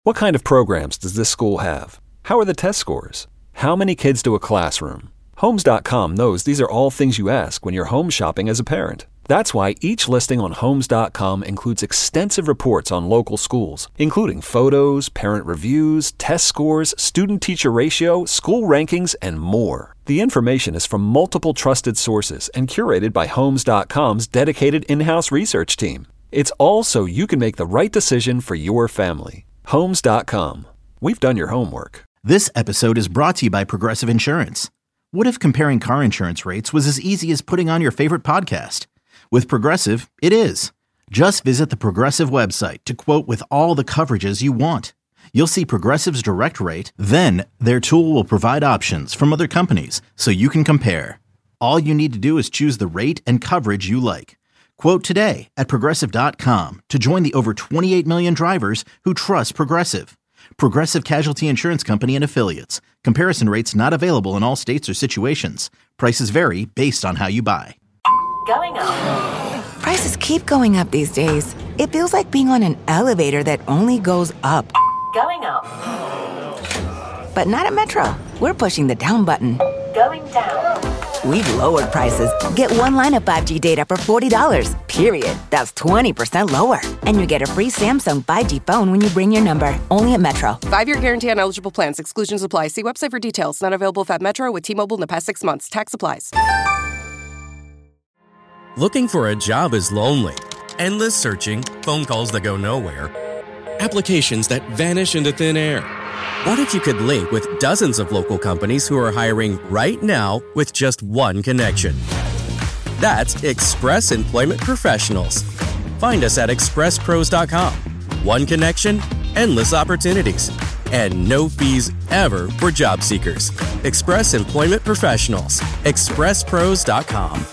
What kind of programs does this school have? How are the test scores? How many kids to a classroom? Homes.com knows these are all things you ask when you're home shopping as a parent. That's why each listing on Homes.com includes extensive reports on local schools, including photos, parent reviews, test scores, student-teacher ratio, school rankings, and more. The information is from multiple trusted sources and curated by Homes.com's dedicated in-house research team. It's all so you can make the right decision for your family. Homes.com. We've done your homework. This episode is brought to you by Progressive Insurance. What if comparing car insurance rates was as easy as putting on your favorite podcast? With Progressive, it is. Just visit the Progressive website to quote with all the coverages you want. You'll see Progressive's direct rate, then their tool will provide options from other companies so you can compare. All you need to do is choose the rate and coverage you like. Quote today at Progressive.com to join the over 28 million drivers who trust Progressive. Progressive Casualty Insurance Company and Affiliates. Comparison rates not available in all states or situations. Prices vary based on how you buy. Going up. Prices keep going up these days. It feels like being on an elevator that only goes up. Going up. But not at Metro. We're pushing the down button. Going down. We've lowered prices. Get one line of 5G data for $40, period. That's 20% lower. And you get a free Samsung 5G phone when you bring your number. Only at Metro. 5-year guarantee on eligible plans. Exclusions apply. See website for details. Not available at Metro with T-Mobile in the past 6 months. Tax applies. Looking for a job is lonely. Endless searching, phone calls that go nowhere, applications that vanish into thin air. What if you could link with dozens of local companies who are hiring right now with just one connection? That's Express Employment Professionals. Find us at expresspros.com. One connection, endless opportunities, and no fees ever for job seekers. Express Employment Professionals. expresspros.com.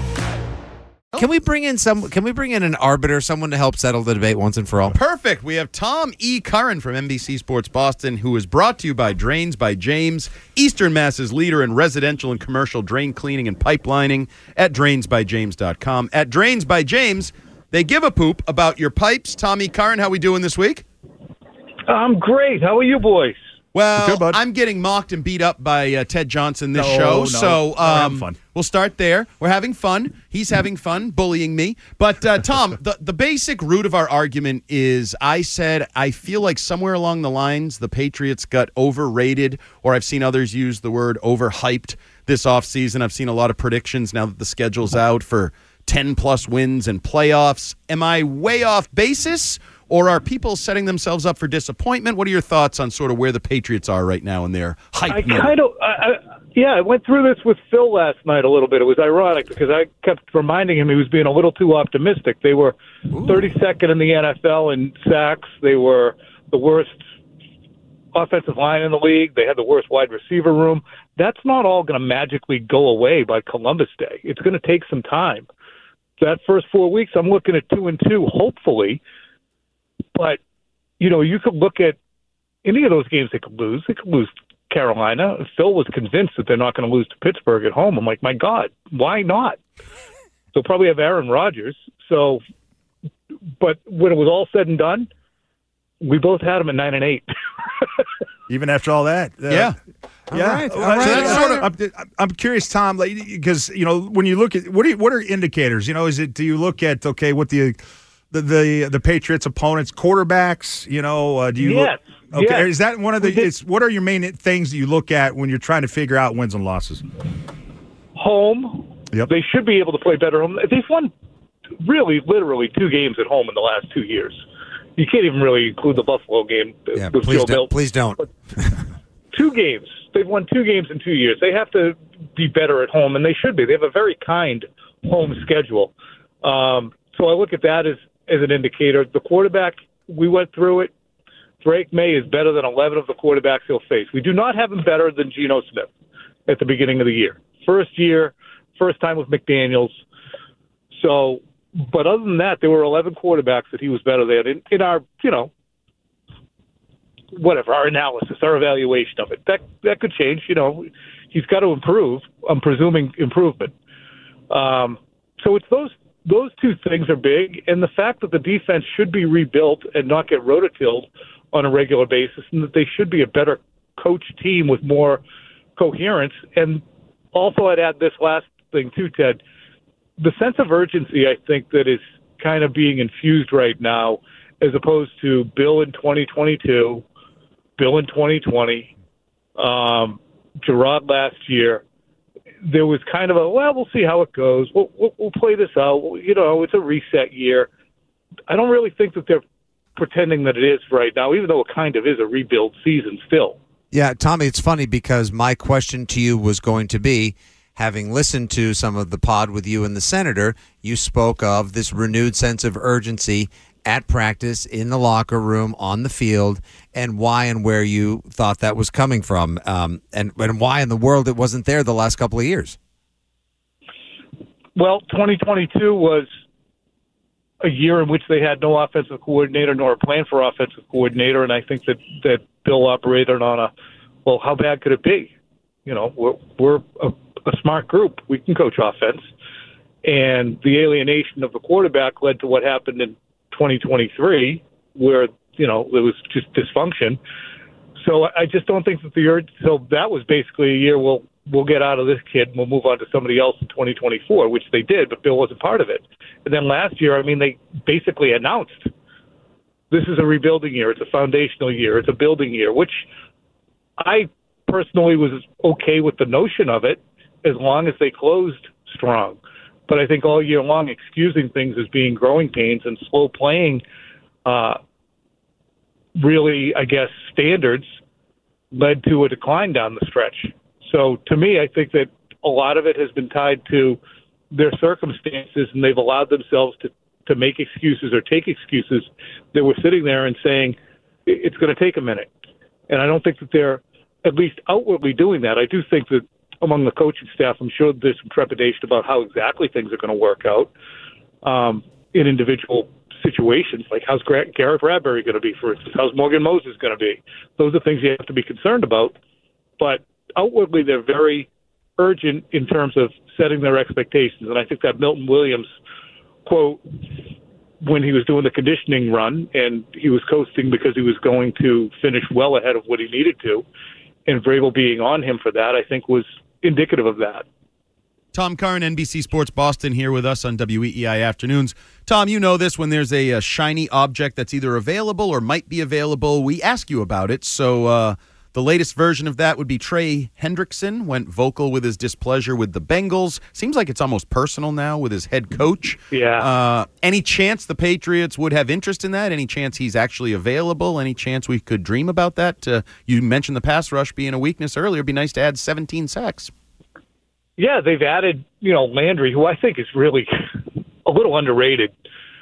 Can we bring in an arbiter, someone to help settle the debate once and for all? Perfect. We have Tom E. Curran from NBC Sports Boston, who is brought to you by Drains by James, Eastern Mass's leader in residential and commercial drain cleaning and pipelining at drainsbyjames.com. At Drains by James, they give a poop about your pipes. Tom E. Curran, how we doing this week? I'm great. How are you boys? Well, good, I'm getting mocked and beat up by Ted Johnson this show, so we'll start there. We're having fun. He's having fun bullying me. But, Tom, the basic root of our argument is I said I feel like somewhere along the lines the Patriots got overrated, or I've seen others use the word overhyped this offseason. I've seen a lot of predictions now that the schedule's out for 10-plus wins and playoffs. Am I way off basis? Or are people setting themselves up for disappointment? What are your thoughts on sort of where the Patriots are right now in their hype? I went through this with Phil last night a little bit. It was ironic because I kept reminding him he was being a little too optimistic. They were 32nd in the NFL in sacks. They were the worst offensive line in the league. They had the worst wide receiver room. That's not all going to magically go away by Columbus Day. It's going to take some time. That first 4 weeks, I'm looking at 2-2, hopefully. But, you could look at any of those games they could lose. They could lose Carolina. Phil was convinced that they're not going to lose to Pittsburgh at home. I'm like, my God, why not? They'll probably have Aaron Rodgers. So, but when it was all said and done, we both had them at 9-8. Even after all that. Yeah. All right. So that's sort of, I'm curious, Tom, because, when you look at, what are indicators? Do you look at, what the Patriots' opponents, quarterbacks, do you yes, look? Okay, yes. Is that one of the? What are your main things that you look at when you're trying to figure out wins and losses? Home. Yep. They should be able to play better home. They've won literally 2 games at home in the last 2 years. You can't even really include the Buffalo game with Joe Milton. Please don't. 2 games. They've won 2 games in 2 years. They have to be better at home, and they should be. They have a very kind home schedule. So I look at that as an indicator. The quarterback, we went through it. Drake May is better than 11 of the quarterbacks he'll face. We do not have him better than Geno Smith at the beginning of the year. First time with McDaniels. So, but other than that, there were 11 quarterbacks that he was better than in our, our analysis, our evaluation of it. That could change. He's got to improve. I'm presuming improvement. So it's those 2 things are big, and the fact that the defense should be rebuilt and not get rototilled on a regular basis, and that they should be a better coached team with more coherence. And also, I'd add this last thing too, Ted. The sense of urgency, I think, that is kind of being infused right now, as opposed to Bill in 2022, Bill in 2020, Gerard last year. There was kind of we'll see how it goes. We'll play this out. You know, it's a reset year. I don't really think that they're pretending that it is right now, even though it kind of is a rebuild season still. Yeah, Tommy, it's funny because my question to you was going to be, having listened to some of the pod with you and the senator, you spoke of this renewed sense of urgency at practice, in the locker room, on the field, and why and where you thought that was coming from, and why in the world it wasn't there the last couple of years. Well, 2022 was a year in which they had no offensive coordinator nor a plan for offensive coordinator, and I think that Bill operated on how bad could it be? You know, we're a smart group. We can coach offense. And the alienation of the quarterback led to what happened in 2023, where, you know, it was just dysfunction. So I just don't think that so that was basically a year we'll get out of this kid and we'll move on to somebody else in 2024, which they did, but Bill wasn't part of it. And then last year, I mean, they basically announced this is a rebuilding year. It's a foundational year. It's a building year, which I personally was okay with the notion of it as long as they closed strong. But I think all year long, excusing things as being growing pains and slow playing, really, I guess, standards led to a decline down the stretch. So to me, I think that a lot of it has been tied to their circumstances, and they've allowed themselves to make excuses or take excuses that were sitting there and saying, it's going to take a minute. And I don't think that they're at least outwardly doing that. I do think that among the coaching staff, I'm sure there's some trepidation about how exactly things are going to work out in individual situations. Like, how's Garrett Bradbury going to be, for instance? How's Morgan Moses going to be? Those are things you have to be concerned about. But outwardly, they're very urgent in terms of setting their expectations. And I think that Milton Williams quote, when he was doing the conditioning run, and he was coasting because he was going to finish well ahead of what he needed to, and Vrabel being on him for that, I think was indicative of that. Tom Curran, NBC Sports Boston, here with us on WEEI Afternoons. Tom, you know this, when there's a shiny object that's either available or might be available, we ask you about it. So the latest version of that would be Trey Hendrickson went vocal with his displeasure with the Bengals. Seems like it's almost personal now with his head coach. Yeah. Any chance the Patriots would have interest in that? Any chance he's actually available? Any chance we could dream about that? You mentioned the pass rush being a weakness earlier. It'd be nice to add 17 sacks. Yeah, they've added, Landry, who I think is really a little underrated.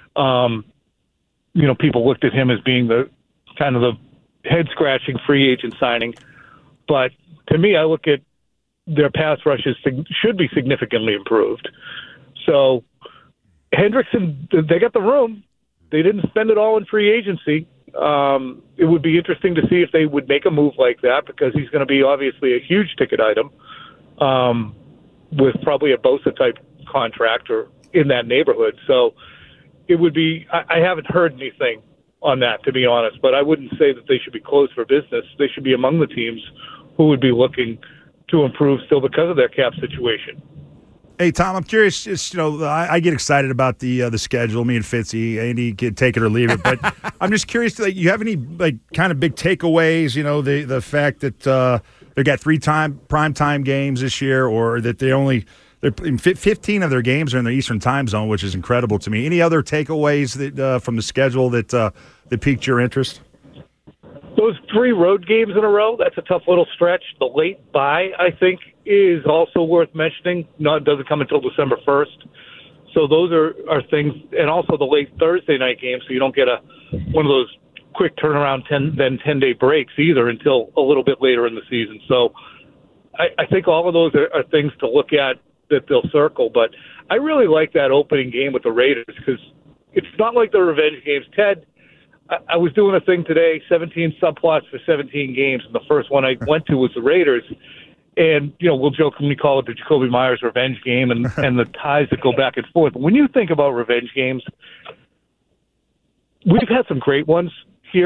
People looked at him as being the kind of the head-scratching free agent signing. But to me, I look at their pass rushes should be significantly improved. So Hendrickson, they got the room. They didn't spend it all in free agency. It would be interesting to see if they would make a move like that, because he's going to be obviously a huge ticket item with probably a Bosa-type contract or in that neighborhood. So it would be – I haven't heard anything on that, to be honest, but I wouldn't say that they should be closed for business. They should be among the teams who would be looking to improve still because of their cap situation. Hey, Tom, I'm curious. I get excited about the schedule. Me and Fitzy, Andy can take it or leave it. But I'm just curious. You have any kind of big takeaways? The fact that they got 3 primetime games this year, or that they're 15 of their games are in the Eastern Time Zone, which is incredible to me. Any other takeaways that from the schedule that piqued your interest? Those 3 road games in a row, that's a tough little stretch. The late bye, I think, is also worth mentioning. No, it doesn't come until December 1st. So those are things, and also the late Thursday night game, so you don't get one of those quick turnaround 10-day breaks either until a little bit later in the season. So I think all of those are things to look at that they'll circle. But I really like that opening game with the Raiders, because it's not like the revenge games. Ted, I was doing a thing today, 17 subplots for 17 games, and the first one I went to was the Raiders. And, we'll jokingly call it the Jacoby Myers revenge game and the ties that go back and forth. When you think about revenge games, we've had some great ones here.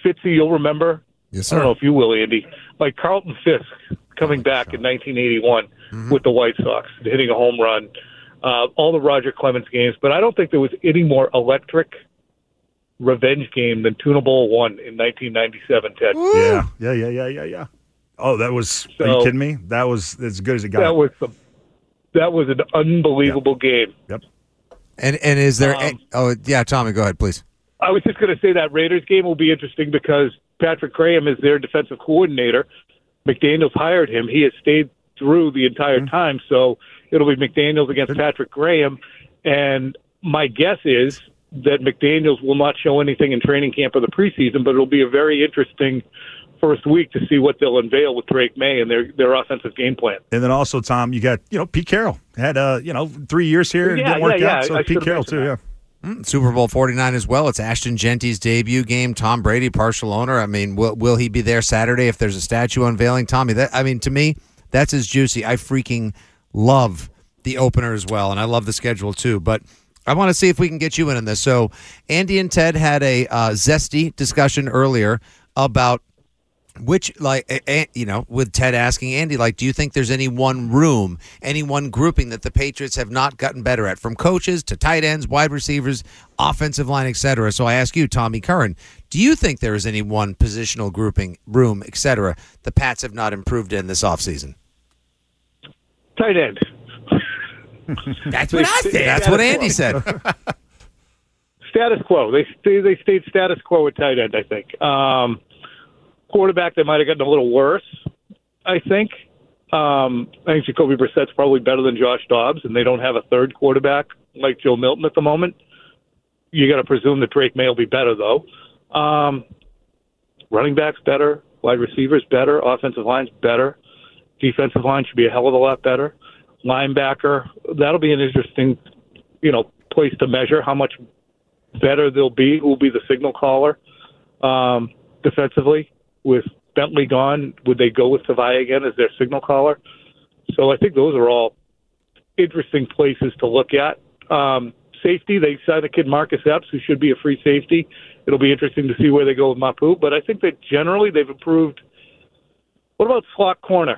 Fitzy, you'll remember. Yes, I don't sir. know if you will, Andy. Like Carlton Fisk coming back in 1981 with the White Sox, hitting a home run. All the Roger Clemens games, but I don't think there was any more electric revenge game than Tuna Bowl 1 in 1997, Ted. Yeah. Oh, that was. Are you kidding me? That was as good as it got. That was an unbelievable game. Yep. And is there? Tommy, go ahead, please. I was just going to say that Raiders game will be interesting because Patrick Graham is their defensive coordinator. McDaniels hired him. He has stayed through the entire time, so it'll be McDaniels against Patrick Graham. And my guess is that McDaniels will not show anything in training camp or the preseason, but it'll be a very interesting first week to see what they'll unveil with Drake May and their offensive game plan. And then also, Tom, you got Pete Carroll had 3 years here and didn't work out. So Pete Carroll too, that. Super Bowl 49 as well. It's Ashton Genty's debut game. Tom Brady, partial owner. I mean, will he be there Saturday if there's a statue unveiling? Tommy, to me, that's as juicy. I freaking love the opener as well, and I love the schedule too. But I want to see if we can get you in on this. So Andy and Ted had a zesty discussion earlier about which, with Ted asking Andy, do you think there's any one room, any one grouping that the Patriots have not gotten better at, from coaches to tight ends, wide receivers, offensive line, etc.? So I ask you, Tommy Curran, do you think there is any one positional grouping, room, etc., the Pats have not improved in this offseason? Tight end. That's what I said. That's what Andy said. Status quo. They stayed status quo at tight end, I think. Quarterback, they might have gotten a little worse, I think. I think Jacoby Brissett's probably better than Josh Dobbs, and they don't have a third quarterback like Joe Milton at the moment. You got to presume that Drake May will be better, though. Running backs better, wide receivers better, offensive line's better, defensive line should be a hell of a lot better. Linebacker, that'll be an interesting, place to measure how much better they'll be. Who will be the signal caller defensively? With Bentley gone, would they go with Savai again as their signal caller? So I think those are all interesting places to look at. Safety, they signed a kid, Marcus Epps, who should be a free safety. It'll be interesting to see where they go with Mapu, but I think that generally they've improved. What about slot corner?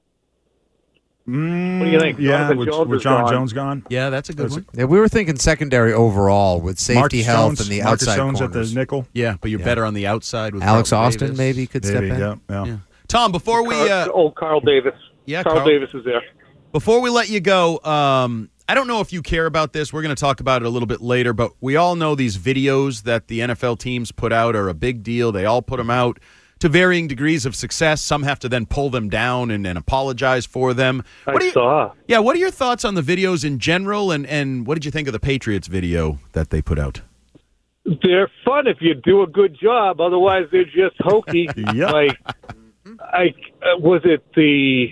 What do you think? Yeah, with John Jones gone. Yeah, that's a good one. Yeah, we were thinking secondary overall with safety Marcus health Jones, and the Marcus outside Jones corners. at the nickel. Yeah, but you're better on the outside with Alex Carlton Austin Davis. maybe could step in. Yeah. Tom, before we Carl Davis. Yeah, Carl Davis is there. Before we let you go, I don't know if you care about this. We're going to talk about it a little bit later, but we all know these videos that the NFL teams put out are a big deal. They all put them out to varying degrees of success. Some have to then pull them down and apologize for them. I saw. Yeah, what are your thoughts on the videos in general, and what did you think of the Patriots video that they put out? They're fun if you do a good job. Otherwise, they're just hokey. Yep. Was it the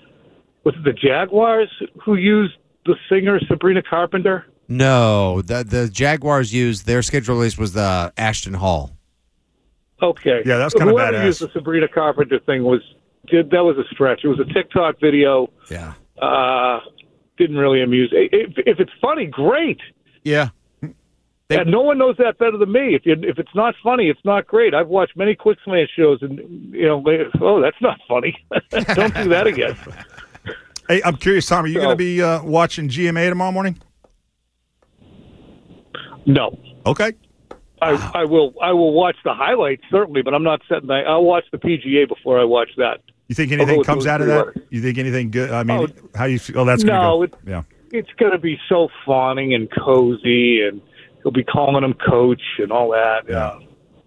Jaguars who used the singer Sabrina Carpenter? No, the Jaguars used their schedule release was the Ashton Hall. Okay. Yeah, that's kind of Whoever badass. used the Sabrina Carpenter thing was a stretch. It was a TikTok video. Yeah. Didn't really amuse. If it's funny, great. Yeah. And no one knows that better than me. If it's not funny, it's not great. I've watched many Quick Slant shows, and that's not funny. Don't do that again. Hey, I'm curious, Tom. Are you going to be watching GMA tomorrow morning? No. Okay. I will watch the highlights certainly, but I'm not setting. I'll watch the PGA before I watch that. You think anything comes out of that? You think anything good? I mean, how do you feel? Oh, that's no. It's going to be so fawning and cozy, and he'll be calling him coach and all that. Yeah.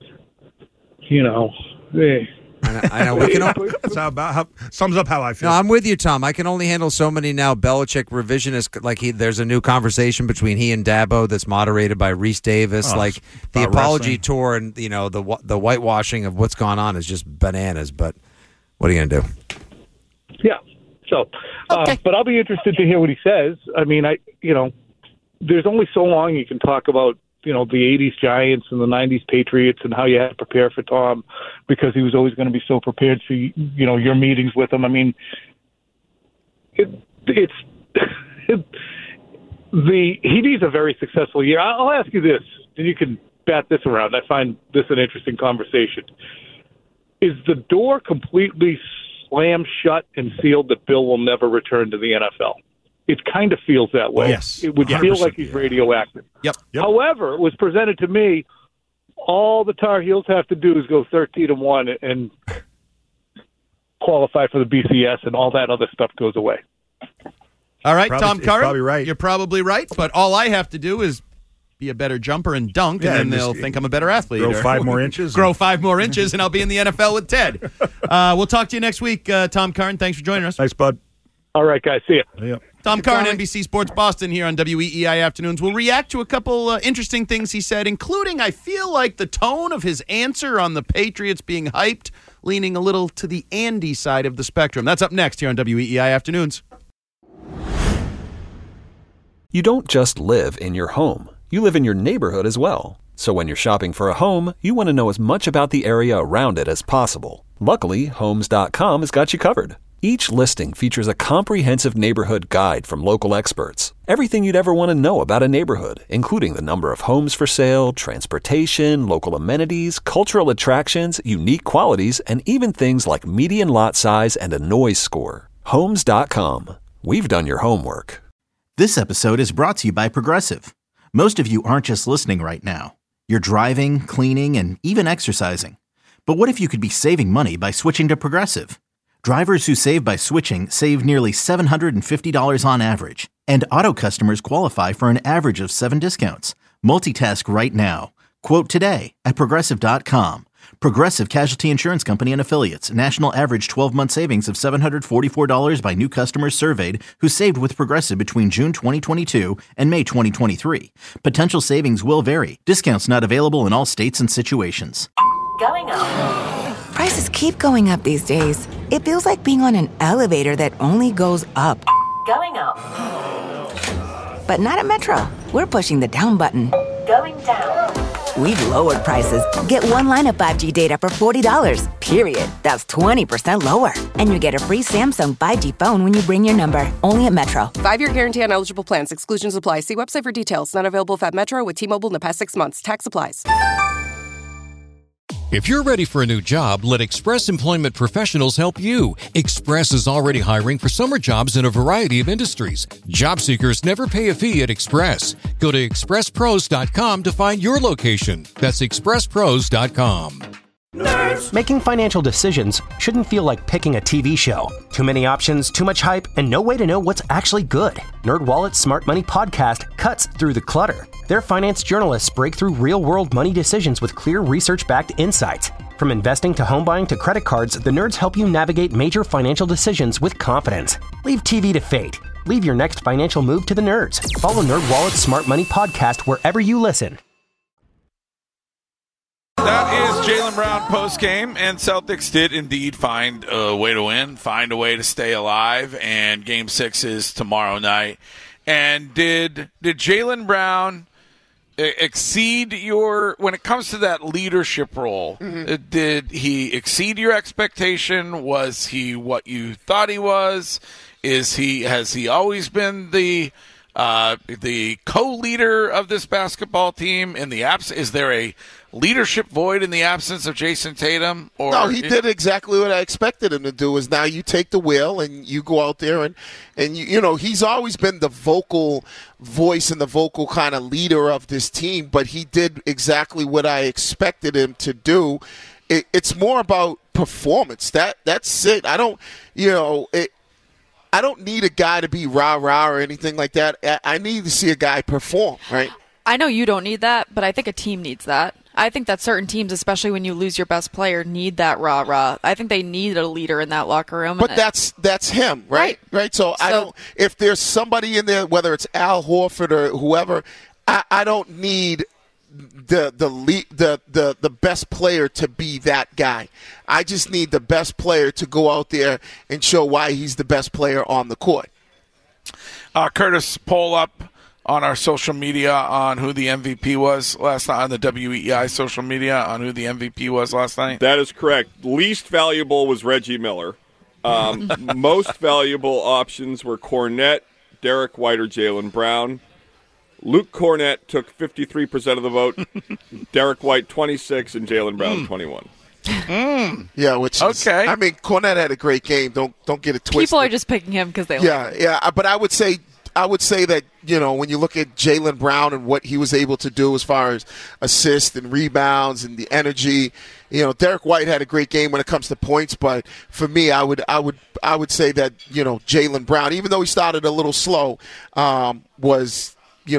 I know. We can. That's sums up how I feel. No, I'm with you, Tom. I can only handle so many now Belichick revisionist. There's a new conversation between he and Dabo that's moderated by Reese Davis. The apology wrestling tour and the whitewashing of what's gone on is just bananas. But what are you gonna do? Yeah. So, but I'll be interested to hear what he says. I mean, there's only so long you can talk about the 80s Giants and the 90s Patriots and how you had to prepare for Tom because he was always going to be so prepared for, your meetings with him. I mean, he needs a very successful year. I'll ask you this, and you can bat this around. I find this an interesting conversation. Is the door completely slammed shut and sealed that Bill will never return to the NFL? It kind of feels that way. Yes. It would feel like he's radioactive. Yep. However, it was presented to me, all the Tar Heels have to do is go 13-1 and qualify for the BCS, and all that other stuff goes away. All right, Probably- Tom it's Curran, probably right. you're probably right, but all I have to do is be a better jumper and dunk, Yeah, and and then just they'll think I'm a better athlete. grow or 5 more inches. Grow 5 more inches, and I'll be in the NFL with Ted. We'll talk to you next week, Tom Curran. Thanks for joining us. Thanks, bud. All right, guys. See ya. Yep. Tom Curran, NBC Sports Boston here on WEEI Afternoons. We'll react to a couple interesting things he said, including I feel like the tone of his answer on the Patriots being hyped, leaning a little to the Andy side of the spectrum. That's up next here on WEEI Afternoons. You don't just live in your home. You live in your neighborhood as well. So when you're shopping for a home, you want to know as much about the area around it as possible. Luckily, Homes.com has got you covered. Each listing features a comprehensive neighborhood guide from local experts. Everything you'd ever want to know about a neighborhood, including the number of homes for sale, transportation, local amenities, cultural attractions, unique qualities, and even things like median lot size and a noise score. Homes.com. We've done your homework. This episode is brought to you by Progressive. Most of you aren't just listening right now. You're driving, cleaning, and even exercising. But what if you could be saving money by switching to Progressive? Drivers who save by switching save nearly $750 on average. And auto customers qualify for an average of 7 discounts. Multitask right now. Quote today at Progressive.com. Progressive Casualty Insurance Company and Affiliates. National average 12-month savings of $744 by new customers surveyed who saved with Progressive between June 2022 and May 2023. Potential savings will vary. Discounts not available in all states and situations. Going up. Prices keep going up these days. It feels like being on an elevator that only goes up. Going up. But not at Metro. We're pushing the down button. Going down. We've lowered prices. Get one line of 5G data for $40, period. That's 20% lower. And you get a free Samsung 5G phone when you bring your number. Only at Metro. 5-year guarantee on eligible plans. Exclusions apply. See website for details. Not available if at Metro with T-Mobile in the past 6 months. Tax applies. If you're ready for a new job, let Express Employment Professionals help you. Express is already hiring for summer jobs in a variety of industries. Job seekers never pay a fee at Express. Go to expresspros.com to find your location. That's expresspros.com. Nerds. Making financial decisions shouldn't feel like picking a TV show. Too many options, too much hype, and no way to know what's actually good. NerdWallet's Smart Money podcast cuts through the clutter. Their finance journalists break through real-world money decisions with clear research-backed insights. From investing to home buying to credit cards, the nerds help you navigate major financial decisions with confidence. Leave TV to fate. Leave your next financial move to the nerds. Follow NerdWallet's Smart Money podcast wherever you listen. That is Jaylen Brown post-game, and Celtics did indeed find a way to win, find a way to stay alive, and Game 6 is tomorrow night. And did Jaylen Brown exceed your, when it comes to that leadership role, did he exceed your expectation? Was he what you thought he was? Has he always been the co-leader of this basketball team? Is there a leadership void in the absence of Jason Tatum? No, he did exactly what I expected him to do. Is now you take the wheel and you go out there and you know, he's always been the vocal voice and the vocal kind of leader of this team, but he did exactly what I expected him to do. It's more about performance. That's it. I don't need a guy to be rah-rah or anything like that. I need to see a guy perform, right? I know you don't need that, but I think a team needs that. I think that certain teams, especially when you lose your best player, need that rah-rah. I think they need a leader in that locker room. But that's him, right? Right. So I don't. If there's somebody in there, whether it's Al Horford or whoever, I don't need the best player to be that guy. I just need the best player to go out there and show why he's the best player on the court. Curtis, poll up on our social media on who the MVP was last night, on the WEEI social media on who the MVP was last night. That is correct. Least valuable was Reggie Miller. Most valuable options were Cornette, Derek White, or Jaylen Brown. Luke Cornett took 53% of the vote, Derek White 26, and Jaylen Brown 21. Yeah, which is, Okay. I mean, Cornette had a great game. Don't get it twisted. People are just picking him because they like him. Yeah. But I would say that, when you look at Jaylen Brown and what he was able to do as far as assists and rebounds and the energy, Derek White had a great game when it comes to points. But for me, I would say that Jaylen Brown, even though he started a little slow, was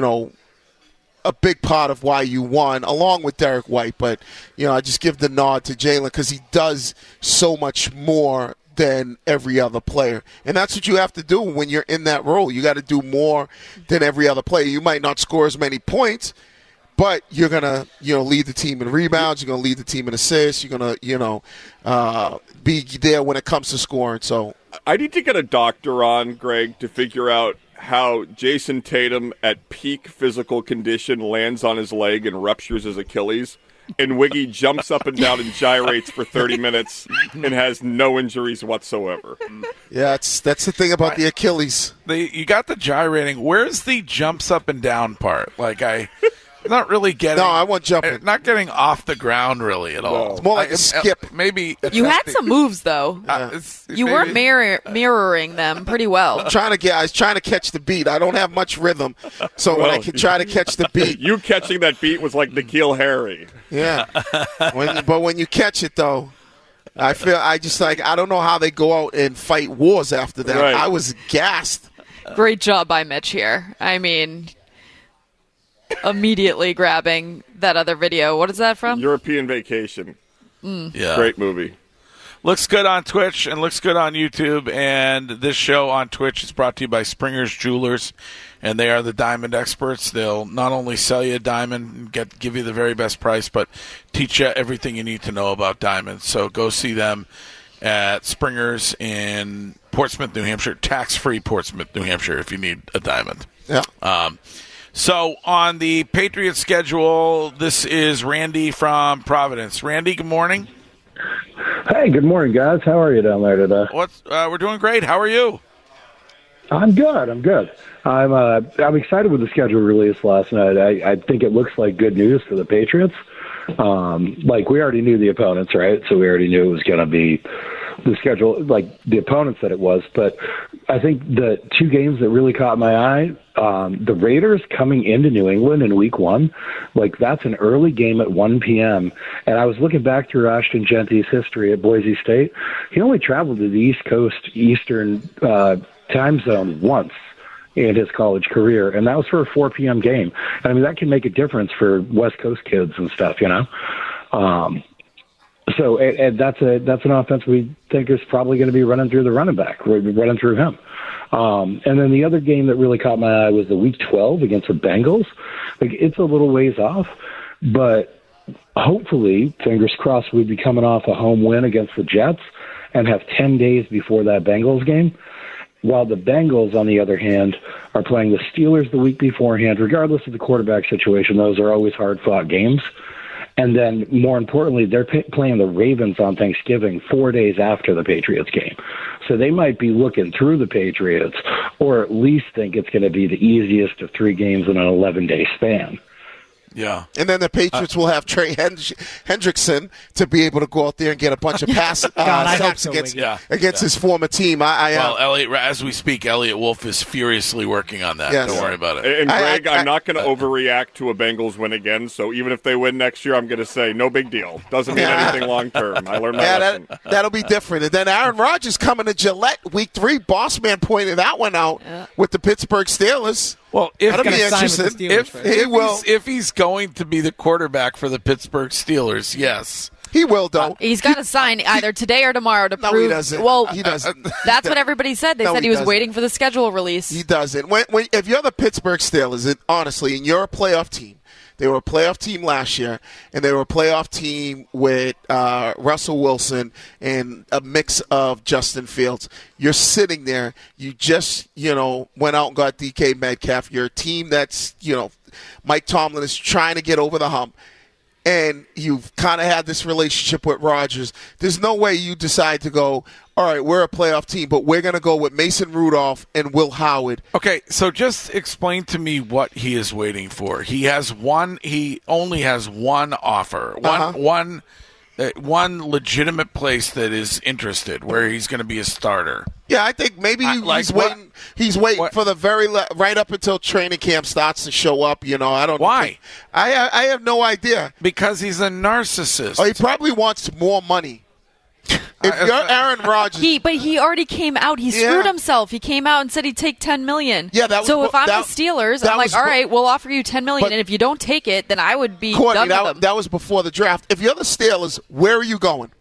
a big part of why you won, along with Derek White. But, I just give the nod to Jaylen because he does so much more than every other player. And that's what you have to do when you're in that role. You got to do more than every other player. You might not score as many points, but you're going to, lead the team in rebounds. You're going to lead the team in assists. You're going to, be there when it comes to scoring. So I need to get a doctor on, Greg, to figure out how Jason Tatum at peak physical condition lands on his leg and ruptures his Achilles, and Wiggy jumps up and down and gyrates for 30 minutes and has no injuries whatsoever. Yeah, that's the thing about the Achilles. You got the gyrating. Where's the jumps up and down part? Not really getting. No, I want jumping. Not getting off the ground really at all. It's more like a skip. Maybe You had some moves though. You were mirroring them pretty well. I was trying to catch the beat. I don't have much rhythm, so when I can try to catch the beat. You catching that beat was like N'Keal Harry. Yeah, but when you catch it though, I don't know how they go out and fight wars after that. Right. I was gassed. Great job by Mitch here. I mean, immediately grabbing that other video. What is that from? European Vacation. Yeah. Great movie. Looks good on Twitch and looks good on YouTube. And this show on Twitch is brought to you by Springer's Jewelers, and they are the diamond experts. They'll not only sell you a diamond and give you the very best price, but teach you everything you need to know about diamonds. So go see them at Springer's in Portsmouth, New Hampshire, tax-free Portsmouth, New Hampshire, if you need a diamond. Yeah. So on the Patriots schedule, this is Randy from Providence. Randy, good morning. Hey, good morning, guys. How are you down there today? We're doing great. How are you? I'm good. I'm excited with the schedule released last night. I think it looks like good news for the Patriots. We already knew the opponents, right? So we already knew it was going to be the schedule, like the opponents that it was. But I think the two games that really caught my eye, the Raiders coming into New England in week 1, that's an early game at 1 p.m. And I was looking back through Ashton Genty's history at Boise State. He only traveled to the East Coast Eastern time zone once in his college career, and that was for a 4 p.m. game. And I mean, that can make a difference for West Coast kids and stuff, So that's an offense we think is probably going to be running through the running back, running through him. And then the other game that really caught my eye was the Week 12 against the Bengals. It's a little ways off, but hopefully, fingers crossed, we'd be coming off a home win against the Jets and have 10 days before that Bengals game. While the Bengals, on the other hand, are playing the Steelers the week beforehand, regardless of the quarterback situation. Those are always hard-fought games. And then, more importantly, they're playing the Ravens on Thanksgiving 4 days after the Patriots game. So they might be looking through the Patriots, or at least think it's going to be the easiest of 3 games in an 11-day span. Yeah. And then the Patriots will have Trey Hendrickson to be able to go out there and get a bunch of sacks against his former team. Elliot, as we speak, Elliot Wolf is furiously working on that. Yes. Don't worry about it. And Greg, I'm not going to overreact to a Bengals win again, so even if they win next year, I'm going to say no big deal. Doesn't mean anything long term. I learned my lesson. That'll be different. And then Aaron Rodgers coming to Gillette week 3. Boss man pointed that one out with the Pittsburgh Steelers. Well, that'll be interesting. If he's going to be the quarterback for the Pittsburgh Steelers, yes. He will, though. He's got to sign either today or tomorrow to prove. No, he doesn't. Well, he doesn't. That's what everybody said. They said he was waiting for the schedule release. He doesn't. If you're the Pittsburgh Steelers, honestly, and you're a playoff team, they were a playoff team last year, and they were a playoff team with Russell Wilson and a mix of Justin Fields. You're sitting there. You just, went out and got DK Metcalf. You're a team that's, Mike Tomlin is trying to get over the hump. and you've kind of had this relationship with Rodgers, there's no way you decide to go, all right, we're a playoff team, but we're going to go with Mason Rudolph and Will Howard. Okay, so just explain to me what he is waiting for. He only has one offer, one legitimate place that is interested where he's going to be a starter. Yeah, I think maybe he's waiting. He's waiting for the right up until training camp starts to show up. I don't. Why? I have no idea. Because he's a narcissist. Oh, he probably wants more money. If you're Aaron Rodgers, but he already came out. He screwed himself. He came out and said he'd take $10 million. Yeah, that was so. If I'm the Steelers, I'm like, all right, we'll offer you $10 million, and if you don't take it, then I would be Courtney, done with them. That was before the draft. If you're the Steelers, where are you going?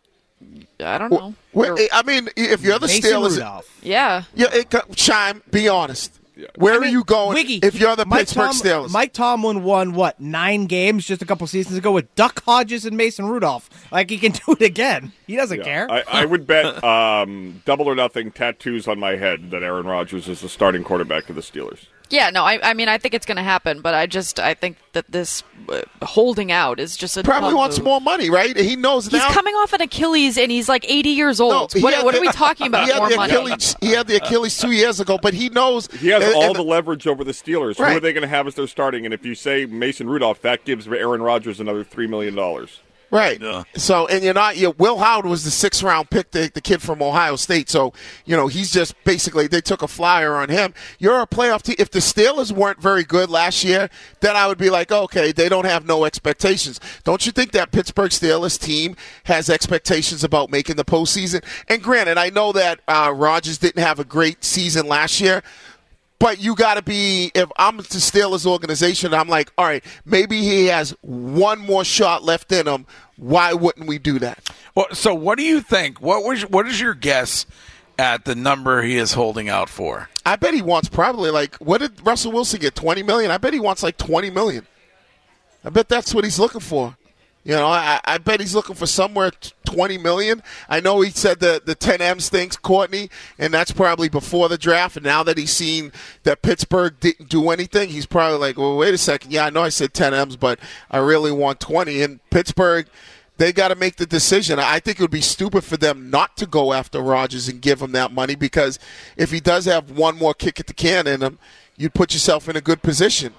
I don't know. I mean, if you're the Mason Steelers, Rudolph. Yeah. Chime. Be honest. Yeah. Where are you going if you're the Pittsburgh Steelers? Mike Tomlin won, 9 games just a couple seasons ago with Duck Hodges and Mason Rudolph. Like, he can do it again. He doesn't care. I would bet double or nothing tattoos on my head that Aaron Rodgers is the starting quarterback of the Steelers. Yeah, no, I mean, I think it's going to happen, but I think that this holding out is just probably wants more money, right? He knows he's coming off an Achilles, and he's like 80 years old. What are we talking about? More money? He had the Achilles 2 years ago, but he knows he has all the leverage over the Steelers. Right. Who are they going to have as their starting? And if you say Mason Rudolph, that gives Aaron Rodgers another $3 million. Right. Yeah. So, and Will Howard was the 6th round pick, the kid from Ohio State. So, he's just basically, they took a flyer on him. You're a playoff team. If the Steelers weren't very good last year, then I would be like, okay, they don't have no expectations. Don't you think that Pittsburgh Steelers team has expectations about making the postseason? And granted, I know that Rodgers didn't have a great season last year, but you got to be, if I'm the Steelers organization, I'm like, all right, maybe he has one more shot left in him. Why wouldn't we do that? Well, so what do you think? What is your guess at the number he is holding out for? I bet he wants probably what did Russell Wilson get, $20 million? I bet he wants $20 million. I bet that's what he's looking for. I bet he's looking for somewhere $20 million. I know he said the 10 M's things, Courtney, and that's probably before the draft. And now that he's seen that Pittsburgh didn't do anything, he's probably like, well, wait a second. Yeah, I know I said 10 M's, but I really want 20. And Pittsburgh, they got to make the decision. I think it would be stupid for them not to go after Rodgers and give him that money, because if he does have one more kick at the can in him, you'd put yourself in a good position.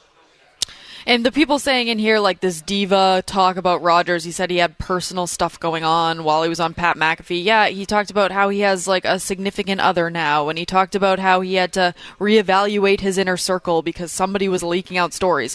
And the people saying in here, this diva talk about Rodgers, he said he had personal stuff going on while he was on Pat McAfee. Yeah, he talked about how he has, a significant other now, and he talked about how he had to reevaluate his inner circle because somebody was leaking out stories.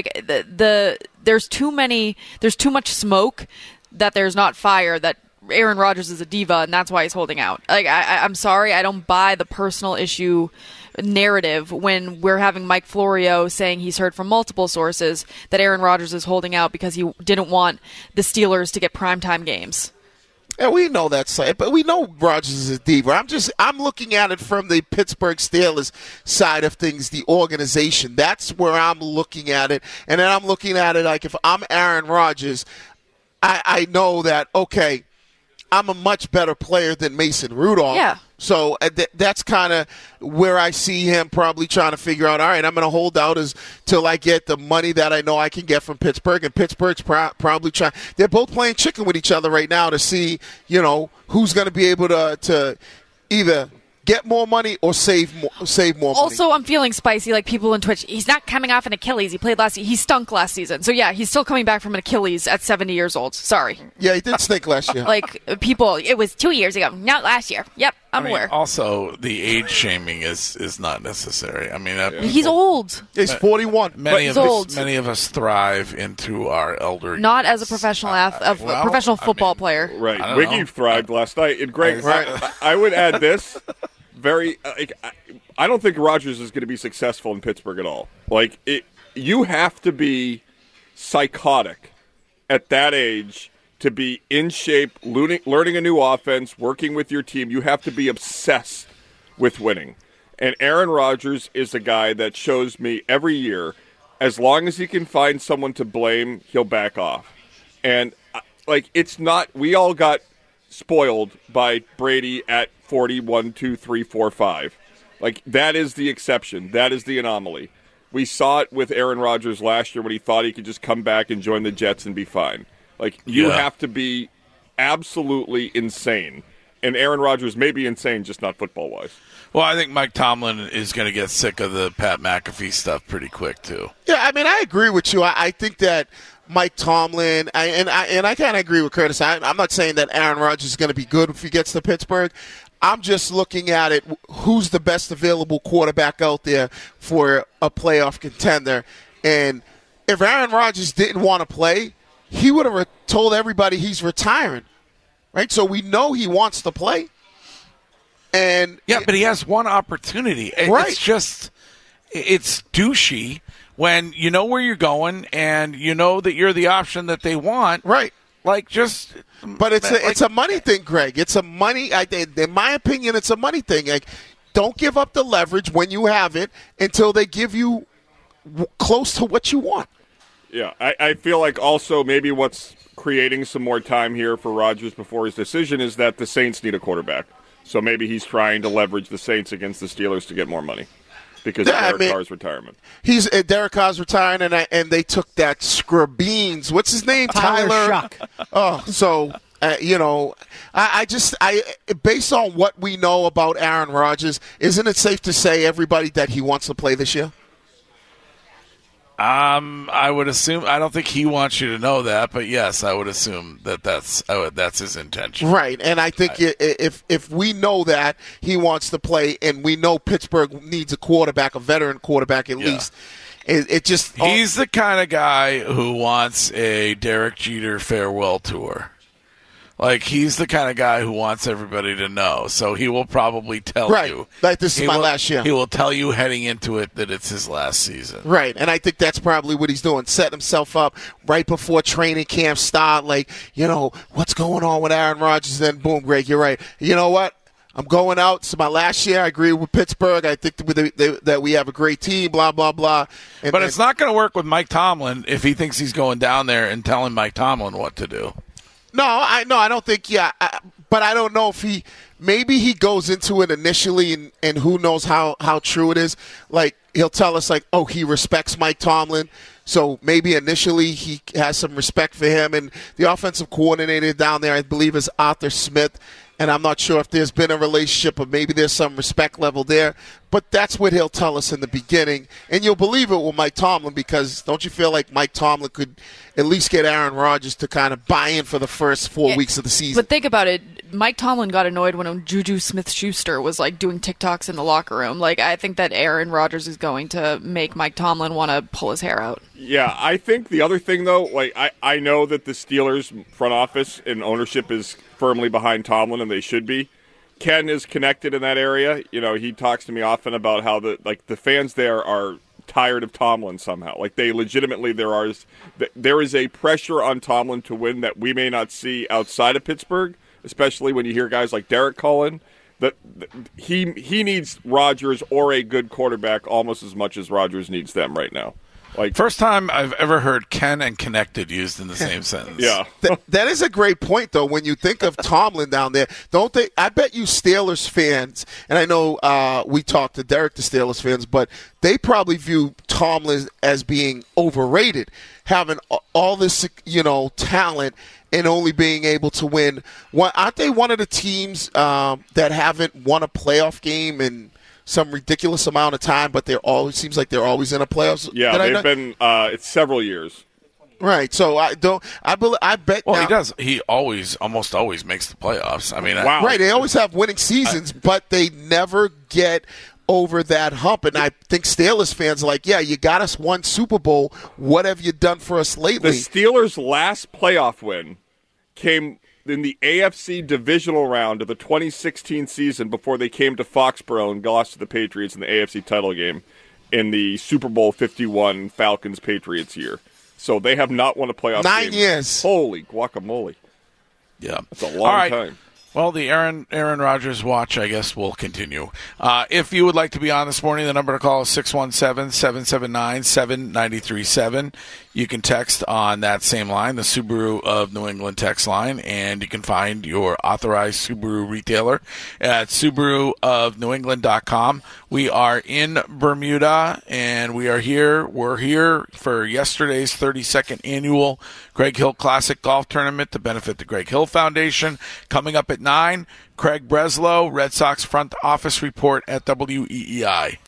There's too much smoke that there's not fire, that Aaron Rodgers is a diva, and that's why he's holding out. I'm sorry, I don't buy the personal issue narrative when we're having Mike Florio saying he's heard from multiple sources that Aaron Rodgers is holding out because he didn't want the Steelers to get primetime games. Yeah, we know that's but we know Rodgers is a diva. I'm looking at it from the Pittsburgh Steelers side of things, the organization. That's where I'm looking at it. And then I'm looking at it like, if I'm Aaron Rodgers, I know that, okay, I'm a much better player than Mason Rudolph. Yeah. So that's kind of where I see him probably trying to figure out, all right, I'm going to hold out till I get the money that I know I can get from Pittsburgh. And Pittsburgh's probably trying. They're both playing chicken with each other right now to see, who's going to be able to either get more money or save more money. Also, I'm feeling spicy, like people in Twitch. He's not coming off an Achilles. He played last season. He stunk last season. So, yeah, he's still coming back from an Achilles at 70 years old. Sorry. Yeah, he did stink last year. People, it was 2 years ago, not last year. Yep, I'm aware. Also, the age shaming is not necessary. I mean, he's old. He's 41. Many of us thrive into our elder Not as a professional professional football player. Right. Wiggy thrived last night. And Greg, I would add this. I don't think Rodgers is going to be successful in Pittsburgh at all. You have to be psychotic at that age to be in shape, learning a new offense, working with your team. You have to be obsessed with winning. And Aaron Rodgers is a guy that shows me every year, as long as he can find someone to blame, he'll back off. And it's not. We all got spoiled by Brady at 41, 2, 3, 4, 5. That is the exception. That is the anomaly. We saw it with Aaron Rodgers last year when he thought he could just come back and join the Jets and be fine. Like, you have to be absolutely insane. And Aaron Rodgers may be insane, just not football-wise. Well, I think Mike Tomlin is going to get sick of the Pat McAfee stuff pretty quick, too. Yeah, I mean, I agree with you. I think that Mike Tomlin, and I kind of agree with Curtis. I'm not saying that Aaron Rodgers is going to be good if he gets to Pittsburgh. I'm just looking at it, who's the best available quarterback out there for a playoff contender. And if Aaron Rodgers didn't want to play, he would have told everybody he's retiring, right? So we know he wants to play. And yeah, but he has one opportunity. Right. It's douchey when you know where you're going and you know that you're the option that they want. Right. Like, just... But it's a money thing, Greg. It's a money. In my opinion, it's a money thing. Like, don't give up the leverage when you have it until they give you close to what you want. Yeah, I feel like also maybe what's creating some more time here for Rodgers before his decision is that the Saints need a quarterback. So maybe he's trying to leverage the Saints against the Steelers to get more money because of Derek Carr's retirement. Derek Carr's retiring, and they took that scrubbeans. What's his name? Tyler Shuck. Oh, so I based on what we know about Aaron Rodgers, isn't it safe to say everybody that he wants to play this year? I would assume. I don't think he wants you to know that, but yes, I would assume that's his intention. Right, and I think if we know that he wants to play, and we know Pittsburgh needs a quarterback, a veteran quarterback at least, it just he's the kind of guy who wants a Derek Jeter farewell tour. Like, he's the kind of guy who wants everybody to know. So he will probably tell you. Like, this is my last year. He will tell you heading into it that it's his last season. Right, and I think that's probably what he's doing, setting himself up right before training camp start. Like, what's going on with Aaron Rodgers? Then, boom, Greg, you're right. You know what? I'm going out. It's my last year. I agree with Pittsburgh. I think that we have a great team, blah, blah, blah. But it's not going to work with Mike Tomlin if he thinks he's going down there and telling Mike Tomlin what to do. No, I don't think, but I don't know if maybe he goes into it initially and who knows how true it is. Like, he'll tell us, like, oh, he respects Mike Tomlin. So maybe initially he has some respect for him. And the offensive coordinator down there, I believe, is Arthur Smith. And I'm not sure if there's been a relationship or maybe there's some respect level there. But that's what he'll tell us in the beginning. And you'll believe it with Mike Tomlin, because don't you feel like Mike Tomlin could at least get Aaron Rodgers to kind of buy in for the first 4 weeks of the season? But think about it. Mike Tomlin got annoyed when Juju Smith-Schuster was, like, doing TikToks in the locker room. Like, I think that Aaron Rodgers is going to make Mike Tomlin want to pull his hair out. Yeah, I think the other thing, though, like, I know that the Steelers front office and ownership is firmly behind Tomlin, and they should be. Ken is connected in that area. He talks to me often about how the fans there are tired of Tomlin somehow. Like, they legitimately, there is a pressure on Tomlin to win that we may not see outside of Pittsburgh, especially when you hear guys like Derek Cullen. That he needs Rodgers or a good quarterback almost as much as Rodgers needs them right now. Like, first time I've ever heard Ken and connected used in the same sentence. Yeah. That is a great point, though, when you think of Tomlin down there. Don't they? I bet you Steelers fans, and I know we talked to Derek, the Steelers fans, but they probably view Tomlin as being overrated, having all this, talent and only being able to win. Aren't they one of the teams that haven't won a playoff game in some ridiculous amount of time, but seems like they're always in a playoffs? Yeah, they've been it's several years. Right. So I bet. Well, he does. He almost always makes the playoffs. I mean, wow. Right. They always have winning seasons, but they never get over that hump. And I think Steelers fans are like, yeah, you got us one Super Bowl. What have you done for us lately? The Steelers' last playoff win came in the AFC divisional round of the 2016 season before they came to Foxborough and lost to the Patriots in the AFC title game in the Super Bowl 51 Falcons-Patriots year. So they have not won a playoff game. 9 years. Holy guacamole. Yeah. That's a long time. Well, the Aaron Rodgers watch, I guess, will continue. If you would like to be on this morning, the number to call is 617-779-7937. You can text on that same line, the Subaru of New England text line, and you can find your authorized Subaru retailer at SubaruofNewEngland.com. We are in Bermuda, and we're here for yesterday's 32nd annual Greg Hill Classic Golf Tournament to benefit the Greg Hill Foundation. Coming up at 9, Craig Breslow, Red Sox front office report at WEEI.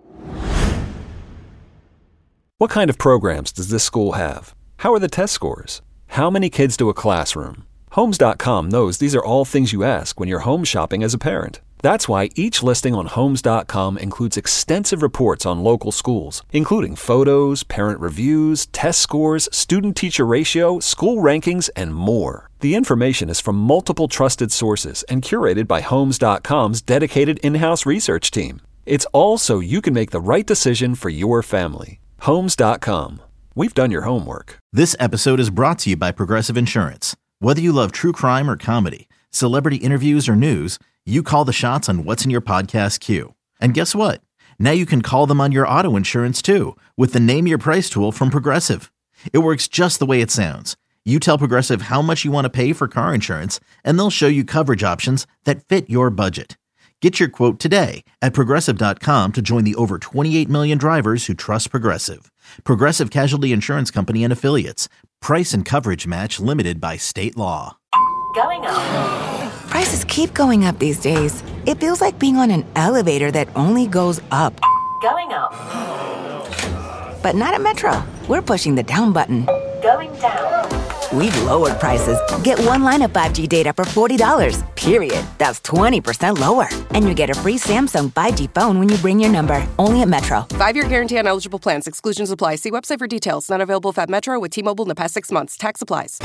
What kind of programs does this school have? How are the test scores? How many kids do a classroom? Homes.com knows these are all things you ask when you're home shopping as a parent. That's why each listing on Homes.com includes extensive reports on local schools, including photos, parent reviews, test scores, student-teacher ratio, school rankings, and more. The information is from multiple trusted sources and curated by Homes.com's dedicated in-house research team. It's all so you can make the right decision for your family. Homes.com. We've done your homework. This episode is brought to you by Progressive Insurance. Whether you love true crime or comedy, celebrity interviews or news, you call the shots on what's in your podcast queue. And guess what? Now you can call them on your auto insurance too with the Name Your Price tool from Progressive. It works just the way it sounds. You tell Progressive how much you want to pay for car insurance, and they'll show you coverage options that fit your budget. Get your quote today at Progressive.com to join the over 28 million drivers who trust Progressive. Progressive Casualty Insurance Company and Affiliates. Price and coverage match limited by state law. Going up. Prices keep going up these days. It feels like being on an elevator that only goes up. Going up. But not at Metro. We're pushing the down button. Going down. We've lowered prices. Get one line of 5G data for $40, period. That's 20% lower. And you get a free Samsung 5G phone when you bring your number. Only at Metro. 5-year guarantee on eligible plans. Exclusions apply. See website for details. Not available at Metro with T-Mobile in the past 6 months. Tax applies.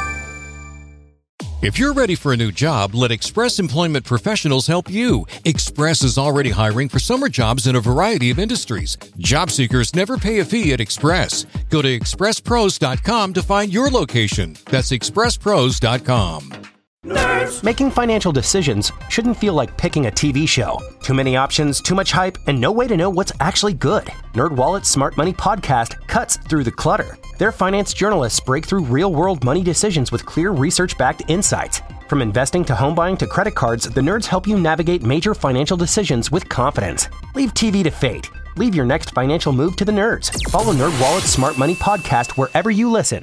If you're ready for a new job, let Express Employment Professionals help you. Express is already hiring for summer jobs in a variety of industries. Job seekers never pay a fee at Express. Go to expresspros.com to find your location. That's expresspros.com. Nerds. Making financial decisions shouldn't feel like picking a TV show. Too many options, too much hype, and no way to know what's actually good. NerdWallet's Smart Money Podcast cuts through the clutter. Their finance journalists break through real-world money decisions with clear research-backed insights. From investing to home buying to credit cards, the nerds help you navigate major financial decisions with confidence. Leave TV to fate. Leave your next financial move to the nerds. Follow NerdWallet's Smart Money Podcast wherever you listen.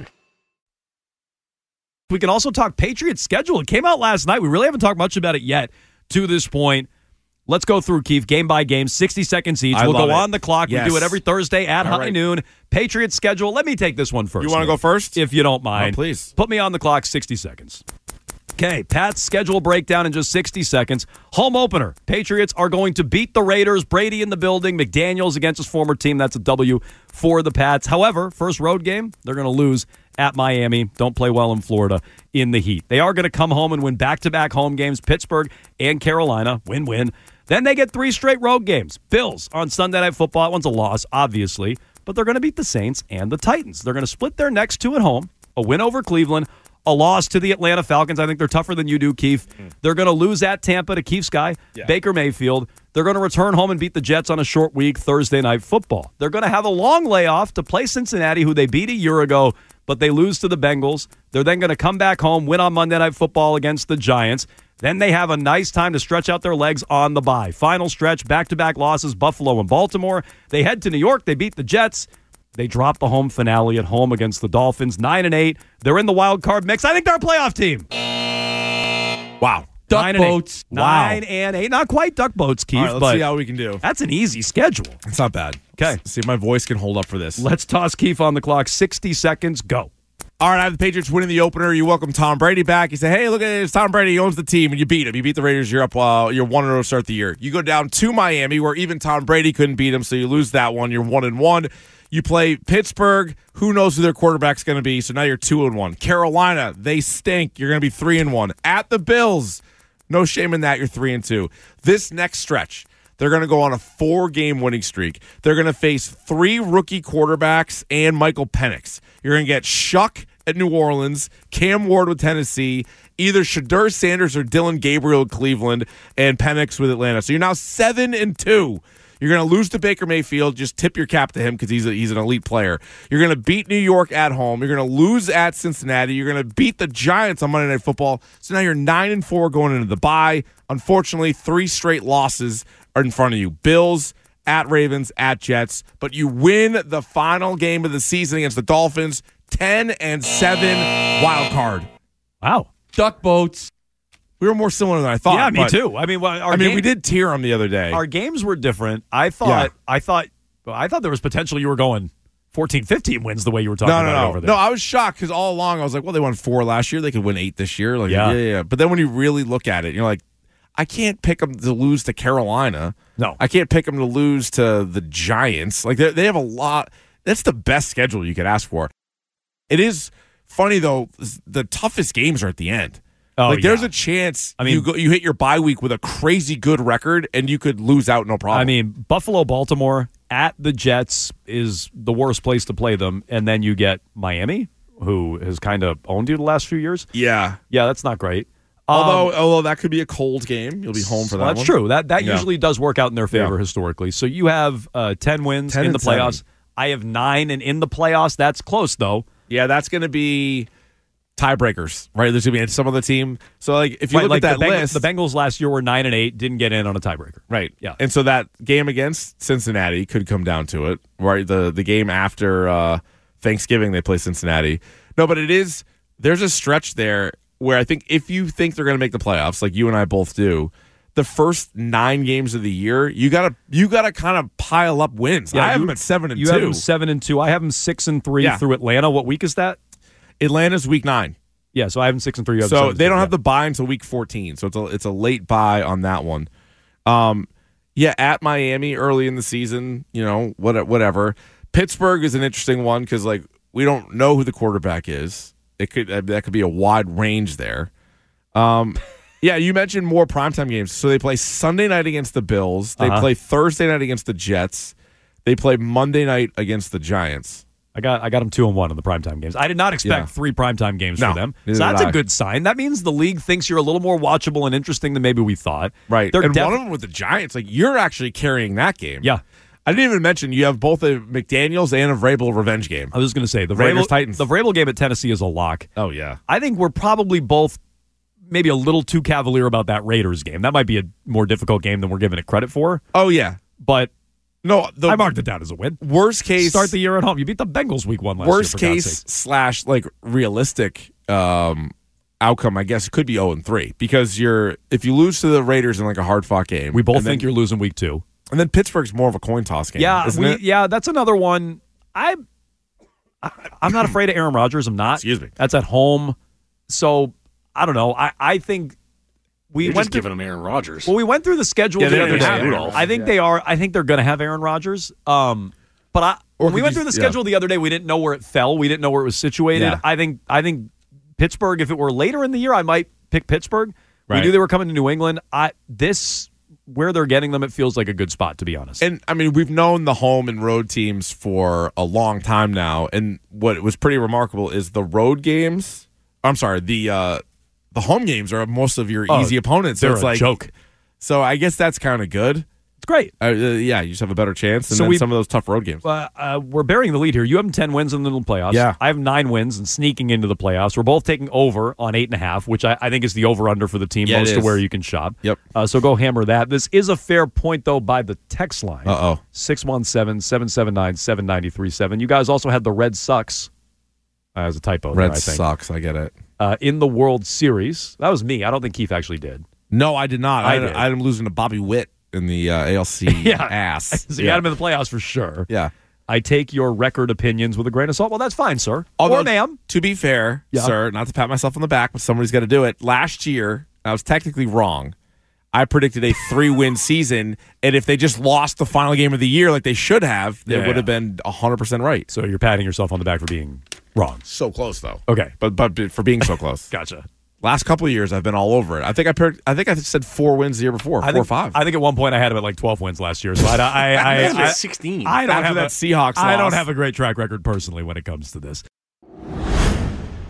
We can also talk Patriots schedule. It came out last night. We really haven't talked much about it yet to this point. Let's go through, Keith, game by game, 60 seconds each. We'll go on the clock. Yes. We do it every Thursday at high noon. Patriots schedule. Let me take this one first. You want to go first? If you don't mind. Oh, please. Put me on the clock, 60 seconds. Okay, Pat's schedule breakdown in just 60 seconds. Home opener. Patriots are going to beat the Raiders. Brady in the building. McDaniels against his former team. That's a W for the Pats. However, first road game, they're going to lose at Miami. Don't play well in Florida in the heat. They are going to come home and win back-to-back home games, Pittsburgh and Carolina. Win-win. Then they get 3 straight road games. Bills on Sunday Night Football. That one's a loss, obviously, but they're going to beat the Saints and the Titans. They're going to split their next 2 at home, a win over Cleveland, a loss to the Atlanta Falcons. I think they're tougher than you do, Keith. They're going to lose at Tampa to Keith's guy, Baker Mayfield. They're going to return home and beat the Jets on a short week, Thursday Night Football. They're going to have a long layoff to play Cincinnati, who they beat a year ago, but they lose to the Bengals. They're then going to come back home, win on Monday Night Football against the Giants. Then they have a nice time to stretch out their legs on the bye. Final stretch, back-to-back losses, Buffalo and Baltimore. They head to New York. They beat the Jets. They drop the home finale at home against the Dolphins, 9-8. They're in the wild card mix. I think they're a playoff team. Wow. Duck boats. Wow. 9-8. Not quite duck boats, Keith. All right, let's but see how we can do. That's an easy schedule. It's not bad. Okay. Let's see if my voice can hold up for this. Let's toss Keith on the clock. 60 seconds. Go. All right, I have the Patriots winning the opener. You welcome Tom Brady back. You say, hey, look at it. It's Tom Brady. He owns the team, and you beat him. You beat the Raiders. You're up. You're 1-0 to start the year. You go down to Miami, where even Tom Brady couldn't beat him, so you lose that one. You're 1-1. You play Pittsburgh. Who knows who their quarterback's going to be, so now you're 2-1. Carolina, they stink. You're going to be 3-1. At the Bills, no shame in that. You're 3-2. This next stretch, they're going to go on a 4-game winning streak. They're going to face 3 rookie quarterbacks and Michael Penix. You're going to get Shuck at New Orleans, Cam Ward with Tennessee, either Shedeur Sanders or Dylan Gabriel with Cleveland, and Penix with Atlanta. So you're now 7-2. You're going to lose to Baker Mayfield. Just tip your cap to him because he's an elite player. You're going to beat New York at home. You're going to lose at Cincinnati. You're going to beat the Giants on Monday Night Football. So now you're 9-4 going into the bye. Unfortunately, 3 straight losses are in front of you. Bills, at Ravens, at Jets. But you win the final game of the season against the Dolphins, 10-7 wild card. Wow. Duck boats. We were more similar than I thought. Yeah, me too. I mean, we did tear them the other day. Our games were different. I thought there was potential you were going 14-15 wins the way you were talking about it over there. No, I was shocked because all along I was like, well, they won 4 last year. They could win 8 this year. Like, yeah. But then when you really look at it, you're like, I can't pick them to lose to Carolina. No. I can't pick them to lose to the Giants. Like, they have a lot. That's the best schedule you could ask for. It is funny, though, the toughest games are at the end. Oh, there's a chance you hit your bye week with a crazy good record and you could lose out no problem. I mean, Buffalo, Baltimore at the Jets is the worst place to play them, and then you get Miami, who has kind of owned you the last few years. Yeah, that's not great. Although that could be a cold game, you'll be home for that. That's true. That usually does work out in their favor historically. So you have 10 wins in the playoffs. 7. I have 9, and in the playoffs, that's close though. Yeah, that's going to be tiebreakers, right? There's going to be some other team. So, like, if you look at that list, the Bengals last year were 9-8, didn't get in on a tiebreaker, right? Yeah, and so that game against Cincinnati could come down to it, right? The game after Thanksgiving they play Cincinnati. No, but there's a stretch there where I think if you think they're going to make the playoffs, like you and I both do, the first 9 games of the year, you gotta kind of pile up wins. Yeah, I have them at 7-2. You have them 7-2. I have them 6-3 through Atlanta. What week is that? Atlanta's week 9. Yeah, so I have them 6-3. So they don't have the bye until week 14. So it's a late bye on that one. At Miami early in the season, whatever. Pittsburgh is an interesting one because like we don't know who the quarterback is. That could be a wide range there. You mentioned more primetime games. So they play Sunday night against the Bills. They play Thursday night against the Jets. They play Monday night against the Giants. I got them 2-1 in the primetime games. I did not expect 3 primetime games for them. So that's a good sign. That means the league thinks you're a little more watchable and interesting than maybe we thought. Right. One of them with the Giants, like you're actually carrying that game. Yeah. I didn't even mention you have both a McDaniels and a Vrabel revenge game. I was going to say the Raiders-Titans. The Vrabel game at Tennessee is a lock. Oh, yeah. I think we're probably both maybe a little too cavalier about that Raiders game. That might be a more difficult game than we're giving it credit for. Oh, yeah. But no, I marked it down as a win. Worst case, start the year at home. You beat the Bengals week 1 last year. Worst case / like realistic outcome, I guess, could be 0-3 because if you lose to the Raiders in like a hard fought game, we both think you're losing week 2, and then Pittsburgh's more of a coin toss game. Yeah, isn't it? Yeah, that's another one. I'm not afraid of Aaron Rodgers. I'm not. Excuse me. That's at home, so I don't know. I think. You're just giving them Aaron Rodgers. Well, we went through the schedule the other day. I think they are. I think they're going to have Aaron Rodgers. But when we went through the schedule the other day, we didn't know where it fell. We didn't know where it was situated. Yeah. I think Pittsburgh. If it were later in the year, I might pick Pittsburgh. Right. We knew they were coming to New England. Where they're getting them, it feels like a good spot, to be honest. And I mean, we've known the home and road teams for a long time now. And what was pretty remarkable is the road games. I'm sorry, the home games are most of your easy opponents. They're so it's a joke. So I guess that's kind of good. It's great. You just have a better chance than some of those tough road games. We're burying the lead here. You have 10 wins in the playoffs. Yeah. I have 9 wins and sneaking into the playoffs. We're both taking over on 8.5, which I think is the over-under for the team, most of where you can shop. Yep. So go hammer that. This is a fair point, though, by the text line. 617-779-7937. You guys also had the Red Sox as a typo. Red there, I think. Sox, I get it. In the World Series. That was me. I don't think Keith actually did. No, I did not. I did. I had him losing to Bobby Witt in the ALC ass. So you had him in the playoffs for sure. Yeah. I take your record opinions with a grain of salt. Well, that's fine, sir. Or ma'am. To be fair, sir, not to pat myself on the back, but somebody's got to do it. Last year, I was technically wrong. I predicted a 3-win season, and if they just lost the final game of the year like they should have, it would have been 100% right. So you're patting yourself on the back for being wrong. So close, though. Okay. But for being so close. Gotcha. Last couple of years, I've been all over it. I think I said 4 wins the year before, 4 or 5. I think at one point I had him at like 12 wins last year. So I 16. I don't After have that Seahawks loss. I don't have a great track record personally when it comes to this.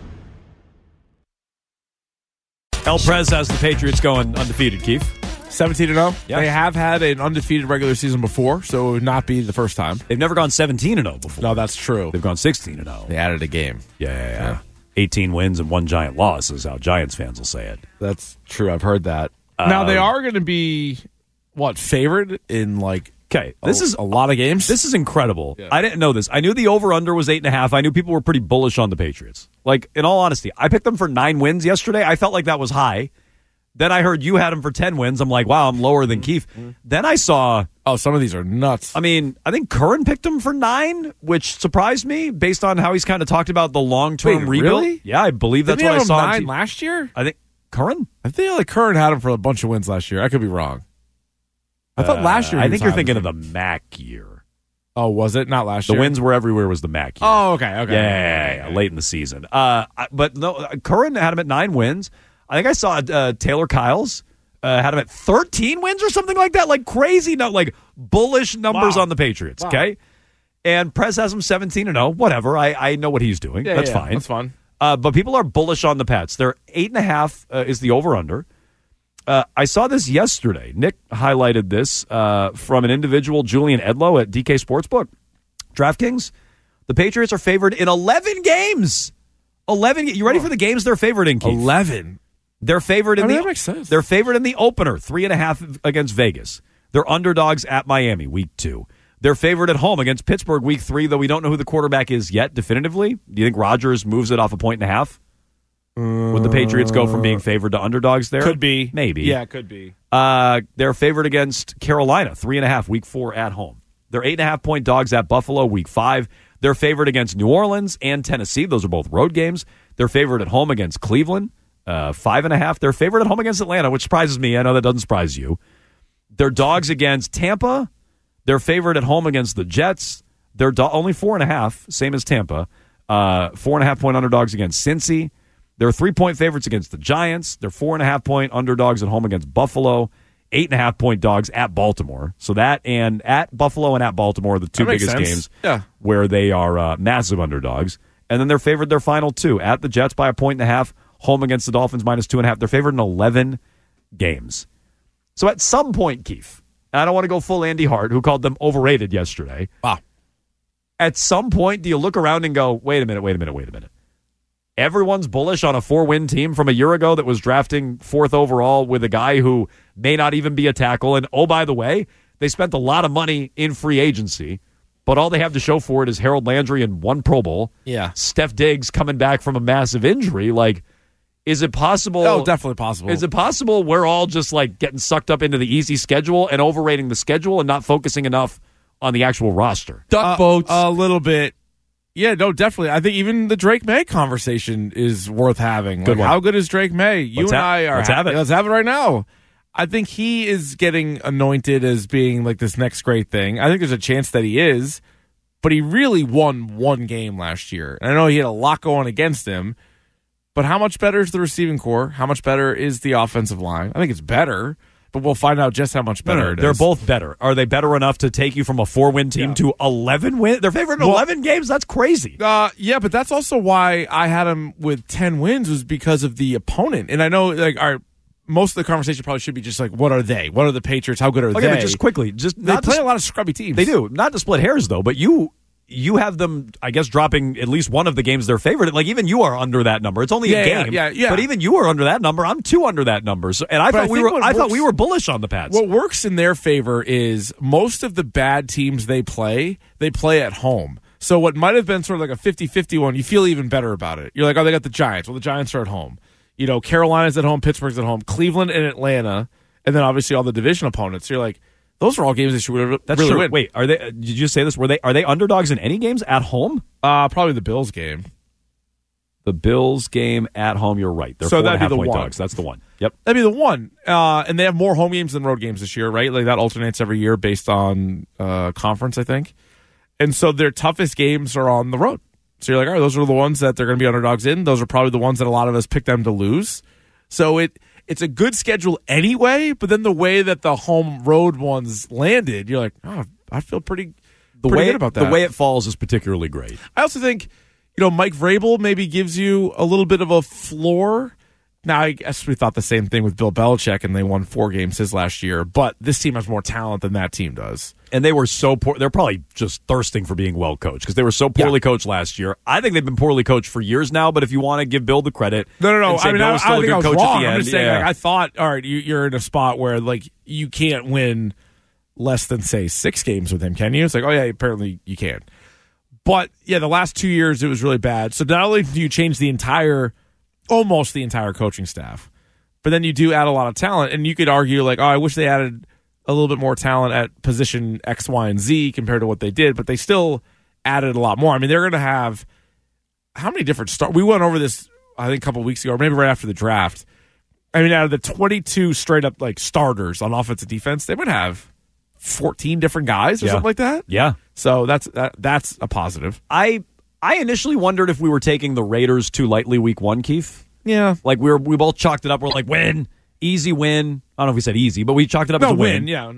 El Prez has the Patriots going undefeated, Keith. 17-0. Yeah. They have had an undefeated regular season before, so it would not be the first time. They've never gone 17-0 before. No, that's true. They've gone 16-0. They added a game. Yeah. 18 wins and 1 giant loss is how Giants fans will say it. That's true. I've heard that. Now, they are going to be, favored in, this is a lot of games? This is incredible. Yeah. I didn't know this. I knew the over-under was 8.5. I knew people were pretty bullish on the Patriots. In all honesty, I picked them for 9 wins yesterday. I felt like that was high. Then I heard you had them for 10 wins. I'm like, wow, I'm lower than Keith. Mm-hmm. Then I saw... Oh, some of these are nuts. I mean, I think Curran picked him for 9, which surprised me based on how he's kind of talked about the long-term rebuild. Really? Yeah, I believe that's Didn't what I saw. 9 last year? I think... Curran? I feel like Curran had him for a bunch of wins last year. I could be wrong. I thought last year. I think you're thinking of the Mac year. Oh, was it not last year? The wins were everywhere was the Mac year. Oh, okay. Yeah, late in the season. But no, Curran had him at 9 wins. I think I saw Taylor Kyles had him at 13 wins or something like that. Crazy, bullish numbers on the Patriots. Wow. Okay, and Prez has him 17-0. Whatever. I know what he's doing. That's fine. That's fun. But people are bullish on the Pats. They're 8.5 is the over/under. I saw this yesterday. Nick highlighted this from an individual, Julian Edlow at DK Sportsbook. DraftKings, the Patriots are favored in 11 games. 11. You ready for the games they're favored in, Keith? 11. They're favored in that makes sense. They're favored in the opener, 3.5 against Vegas. They're underdogs at Miami, week 2. They're favored at home against Pittsburgh, week 3, though we don't know who the quarterback is yet definitively. Do you think Rodgers moves it off 1.5? Would the Patriots go from being favored to underdogs there? Could be. Maybe. Yeah, it could be. They're favored against Carolina, 3.5, week 4 at home. They're 8.5-point dogs at Buffalo, week 5. They're favored against New Orleans and Tennessee. Those are both road games. They're favored at home against Cleveland, 5.5. They're favored at home against Atlanta, which surprises me. I know that doesn't surprise you. They're dogs against Tampa. They're favored at home against the Jets. They're only 4.5, same as Tampa. 4.5-point underdogs against Cincy. They're 3-point favorites against the Giants. They're 4.5-point underdogs at home against Buffalo. 8.5-point dogs at Baltimore. So that and at Buffalo and at Baltimore are the two biggest games where they are massive underdogs. And then they're favored their final 2 at the Jets by 1.5, home against the Dolphins -2.5. They're favored in 11 games. So at some point, Keith, I don't want to go full Andy Hart, who called them overrated yesterday. Wow. At some point, do you look around and go, wait a minute. Everyone's bullish on a 4-win team from a year ago that was drafting 4th overall with a guy who may not even be a tackle. And, oh, by the way, they spent a lot of money in free agency, but all they have to show for it is Harold Landry and 1 Pro Bowl. Yeah. Steph Diggs coming back from a massive injury. Is it possible? Oh, definitely possible. Is it possible we're all just getting sucked up into the easy schedule and overrating the schedule and not focusing enough on the actual roster? Duck boats. A little bit. Yeah, no, definitely. I think even the Drake May conversation is worth having. Good one. How good is Drake May? Let's have it. Let's have it right now. I think he is getting anointed as being this next great thing. I think there's a chance that he is, but he really won 1 game last year. And I know he had a lot going against him, but how much better is the receiving core? How much better is the offensive line? I think it's better, but we'll find out just how much better it is. They're both better. Are they better enough to take you from a 4-win team to 11 wins? They're favored in 11 games? That's crazy. Yeah, but that's also why I had them with 10 wins was because of the opponent. And I know most of the conversation probably should be just what are they? What are the Patriots? How good are they? But just quickly, they play a lot of scrubby teams. They do. Not to split hairs, though, but you have them, I guess, dropping at least one of the games they're favored. Even you are under that number. It's only a game. Yeah. But even you are under that number. I'm 2 under that number. So, and I thought we were bullish on the Pats. What works in their favor is most of the bad teams they play at home. So what might have been sort of a 50-50 one, you feel even better about it. You're like, oh, they got the Giants. Well, the Giants are at home. Carolina's at home, Pittsburgh's at home, Cleveland and Atlanta, and then obviously all the division opponents. You're like, those are all games they should really win. Wait, are they? Did you just say this? Are they underdogs in any games at home? Probably the Bills game. The Bills game at home. You're right. They're 4.5-point dogs. That's the one. Yep, that'd be the one. And they have more home games than road games this year, right? That alternates every year based on conference, I think. And so their toughest games are on the road. So you're like, all right, those are the ones that they're going to be underdogs in. Those are probably the ones that a lot of us pick them to lose. So it's a good schedule anyway, but then the way that the home road ones landed, you're like, oh, I feel pretty good about that. The way it falls is particularly great. I also think, Mike Vrabel maybe gives you a little bit of a floor Now, I guess we thought the same thing with Bill Belichick, and they won 4 games his last year. But this team has more talent than that team does. And they were so poor. They're probably just thirsting for being well coached because they were so poorly coached last year. I think they've been poorly coached for years now. But if you want to give Bill the credit, no. I mean, I don't think I was wrong. I'm just saying, yeah. like, I thought, all right, you're in a spot where like you can't win less than say 6 games with him, can you? It's like, oh yeah, apparently you can. But yeah, the last 2 years it was really bad. So not only do you change almost the entire coaching staff, but then you do add a lot of talent, and you could argue like, oh, I wish they added a little bit more talent at position X, Y, and Z compared to what they did, but they still added a lot more. I mean, they're going to have how many different stars? We went over this, I think, a couple of weeks ago, or maybe right after the draft. I mean, out of the 22 straight up like starters on offense and defense, they would have 14 different guys or something like that. Yeah. So that's a positive. I initially wondered if we were taking the Raiders too lightly week 1, Keith. Yeah. Like we both chalked it up. We're like, win. Easy win. I don't know if we said easy, but we chalked it up as a win. Yeah.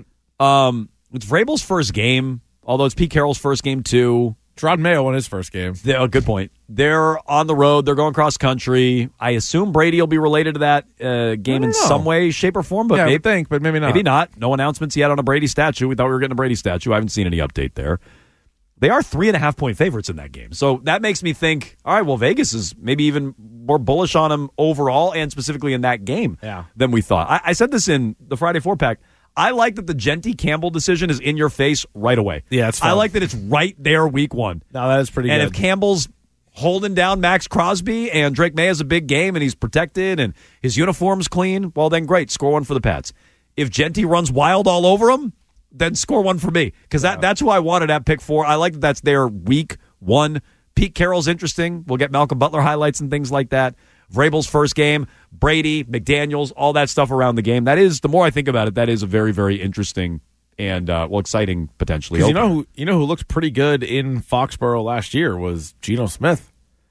It's Vrabel's first game, although it's Pete Carroll's first game too. Gerard Mayo won his first game. Good point. They're on the road. They're going cross country. I assume Brady will be related to that game in some way, shape, or form. But I would think, but maybe not. Maybe not. No announcements yet on a Brady statue. We thought we were getting a Brady statue. I haven't seen any update there. They are 3.5-point favorites in that game. So that makes me think, all right, well, Vegas is maybe even more bullish on them overall and specifically in that game than we thought. I said this in the Friday 4-pack. I like that the Genty-Campbell decision is in your face right away. Yeah, it's fun. I like that it's right there week 1. No, that is pretty good. And if Campbell's holding down Max Crosby and Drake May has a big game and he's protected and his uniform's clean, well, then great, score 1 for the Pats. If Genty runs wild all over him, then score 1 for me because that's who I wanted at pick 4. I like that that's their week 1. Pete Carroll's interesting. We'll get Malcolm Butler highlights and things like that. Vrabel's first game, Brady, McDaniels, all that stuff around the game. That is, the more I think about it, that is a very, very interesting and exciting potentially. You know who looked pretty good in Foxborough last year was Geno Smith.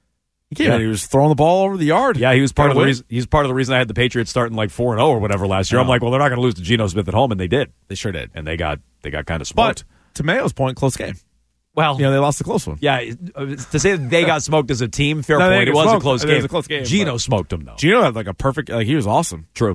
He came in, he was throwing the ball over the yard. Yeah, he was part of the reason. He's part of the reason I had the Patriots starting like 4-0 or whatever last year. I'm like, well, they're not going to lose to Geno Smith at home, and they did. They sure did, and they got kind of smoked. But to Mayo's point, close game. Well, they lost a close one. Yeah, to say that they got smoked as a team, fair point. It was a close game. It was a close game. Geno smoked them though. Geno had like a perfect. He was awesome. True.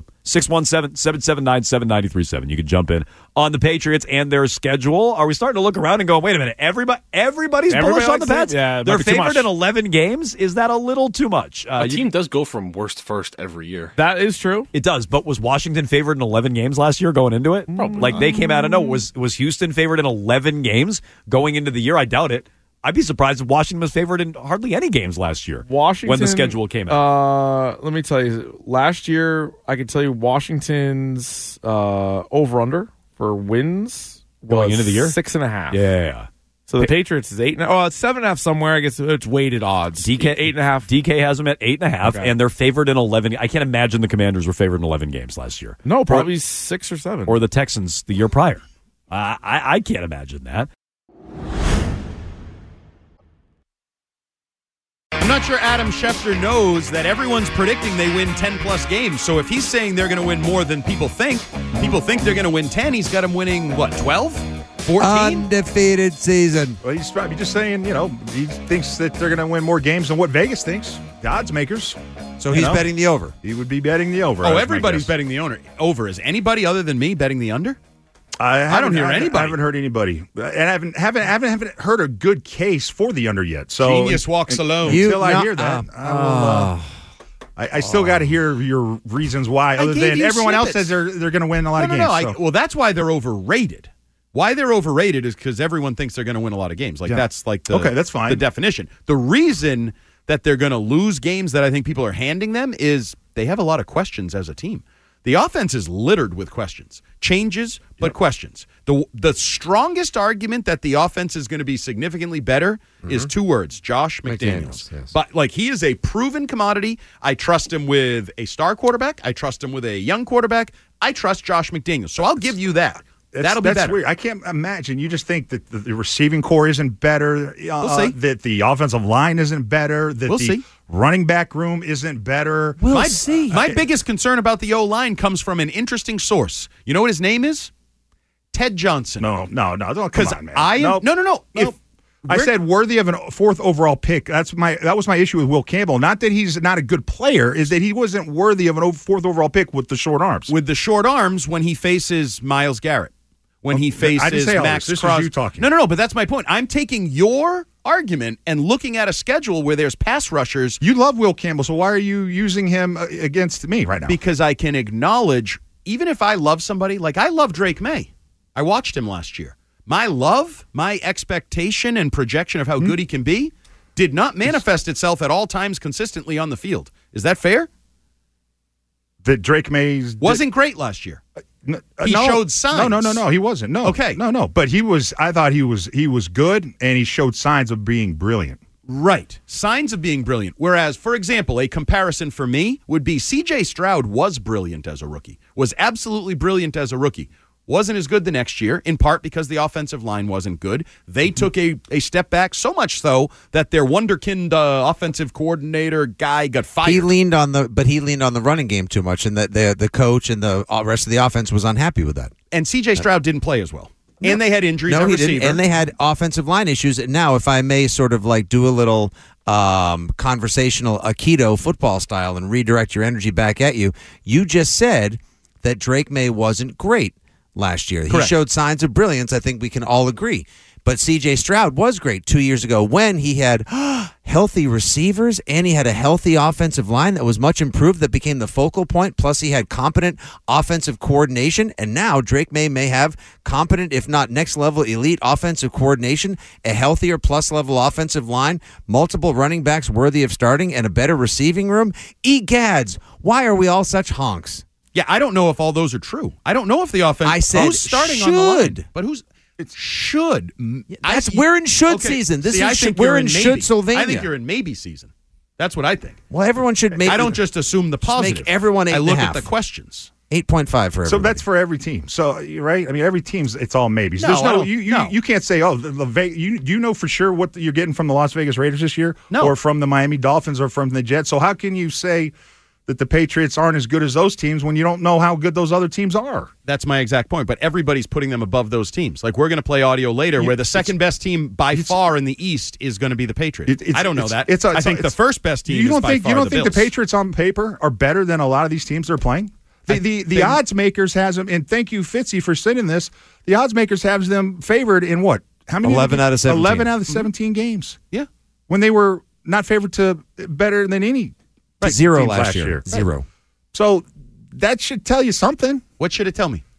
617-779-7937. You can jump in on the Patriots and their schedule. Are we starting to look around and go, wait a minute, everybody's bullish on the Pats? Yeah, they're favored in 11 games. Is that a little too much? A team does go from worst to first every year. That is true. It does. But was Washington favored in 11 games last year going into it? Probably. Like they came out of nowhere. Was Houston favored in 11 games going into the year? I doubt it. I'd be surprised if Washington was favored in hardly any games last year. Washington, when the schedule came out. Let me tell you, last year I could tell you Washington's over/under for wins going into the year 6.5. Yeah. So the Patriots is 8. Oh, it's 7.5 somewhere. I guess it's weighted odds. DK 8.5. DK has them at 8.5, and they're favored in 11. I can't imagine the Commanders were favored in 11 games last year. No, probably 6 or 7. Or the Texans the year prior. I can't imagine that. I'm not sure Adam Schefter knows that everyone's predicting they win 10-plus games. So if he's saying they're going to win more than people think they're going to win 10, he's got them winning, 12? 14? Undefeated season. Well, he's probably just saying, he thinks that they're going to win more games than what Vegas thinks. The odds makers. So he's betting the over. He would be betting the over. Oh, everybody's betting the over. Is anybody other than me betting the under? I don't hear anybody. I haven't heard anybody, and I haven't heard a good case for the under yet. So genius walks alone. Until I hear that, I still got to hear your reasons why. Other than everyone else says they're going to win a lot of games. Well, that's why they're overrated. Why they're overrated is because everyone thinks they're going to win a lot of games. That's like that's fine. The definition. The reason that they're going to lose games that I think people are handing them is they have a lot of questions as a team. The offense is littered with questions. Changes, but questions. The strongest argument that the offense is going to be significantly better is 2 words, Josh McDaniels. Yes. But he is a proven commodity. I trust him with a star quarterback. I trust him with a young quarterback. I trust Josh McDaniels. So I'll give you that. That'll be better. Weird. I can't imagine. You just think that the receiving core isn't better. We'll see. That the offensive line isn't better. That we'll the see. Running back room isn't better. We'll see. My biggest concern about the O-line comes from an interesting source. You know what his name is? Ted Johnson. No. Don't come on, man. No. I said worthy of a 4th overall pick. That was my issue with Will Campbell. Not that he's not a good player, is that he wasn't worthy of an 4th overall pick with the short arms. With the short arms when he faces Myles Garrett. When he faces Max This Crosby. is you talking. No, but that's my point. I'm taking your argument and looking at a schedule where there's pass rushers. You love Will Campbell, so why are you using him against me right now? Because I can acknowledge, even if I love somebody, like I love Drake May. I watched him last year. My love, my expectation and projection of how good he can be did not manifest itself at all times consistently on the field. Is that fair? That Drake May wasn't great last year. He showed signs. No, he wasn't. No. Okay. No. But I thought he was good, and he showed signs of being brilliant. Right. Signs of being brilliant. Whereas, for example, a comparison for me would be C.J. Stroud was brilliant as a rookie, was absolutely brilliant as a rookie. Wasn't as good the next year, in part because the offensive line wasn't good. They took a step back, so much so that their wonderkind offensive coordinator guy got fired. He leaned on the running game too much, and the coach and the rest of the offense was unhappy with that. And C.J. Stroud didn't play as well. No. And they had injuries at receiver. Didn't. And they had offensive line issues. Now, if I may sort of like do a little conversational Aikido football style and redirect your energy back at you, you just said that Drake May wasn't great last year. Correct. He showed signs of brilliance. I think we can all agree. But C.J. Stroud was great 2 years ago when he had healthy receivers and he had a healthy offensive line that was much improved, that became the focal point. Plus, he had competent offensive coordination. And now Drake May have competent, if not next-level elite offensive coordination, a healthier plus-level offensive line, multiple running backs worthy of starting, and a better receiving room. Egads, why are we all such honks? Yeah, I don't know if all those are true. I don't know if the offense. I said who's starting should. on the line, but who's it should. We're in should season. We're in should Sylvania. I think you're in maybe season. That's what I think. Well, everyone should make. I don't just assume the positive. Make everyone 8.5. I look at the questions. 8.5 for everybody. So that's for every team. So right, I mean, every team's it's all maybes. No, There's no, you can't say you know for sure what you're getting from the Las Vegas Raiders this year, no, or from the Miami Dolphins, or from the Jets. So how can you say that the Patriots aren't as good as those teams when you don't know how good those other teams are? That's my exact point. But everybody's putting them above those teams. Like, we're going to play audio later where the second best team by far in the East is going to be the Patriots. I don't know that. I think the first best team is by far You don't the think Bills. the Patriots on paper are better than a lot of these teams they're playing? The odds makers has them, and thank you, Fitzy, for sending this. The odds makers has them favored in what? How many? 11 out of 17. 11 out of 17 games. Yeah. When they were not favored to better than any. Right, 0 teams last year. Right. 0. So that should tell you something. What should it tell me?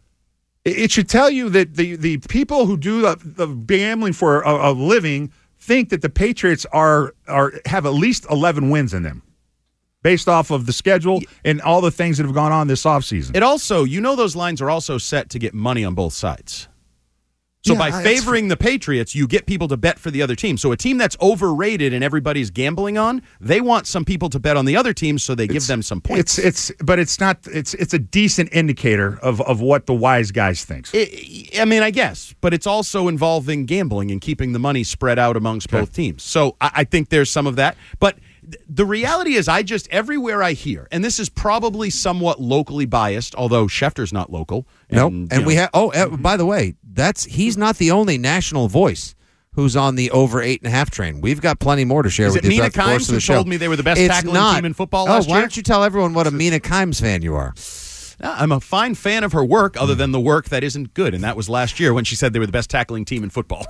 It should tell you that the people who do the gambling for a living think that the Patriots have at least 11 wins in them, based off of the schedule and all the things that have gone on this offseason. It also, those lines are also set to get money on both sides. So by favoring the Patriots, you get people to bet for the other team. So a team that's overrated and everybody's gambling on, they want some people to bet on the other team, so they give them some points. It's a decent indicator of what the wise guys thinks. I guess, but it's also involving gambling and keeping the money spread out amongst both teams. So I think there's some of that. But the reality is, everywhere I hear, and this is probably somewhat locally biased, although Schefter's not local. And we have. By the way, he's not the only national voice who's on the over 8.5 train. We've got plenty more to share with you throughout the course of the show. Told me they were the best tackling team in football last year? Why don't you tell everyone what a Mina Kimes fan you are? I'm a fine fan of her work, other than the work that isn't good, and that was last year when she said they were the best tackling team in football.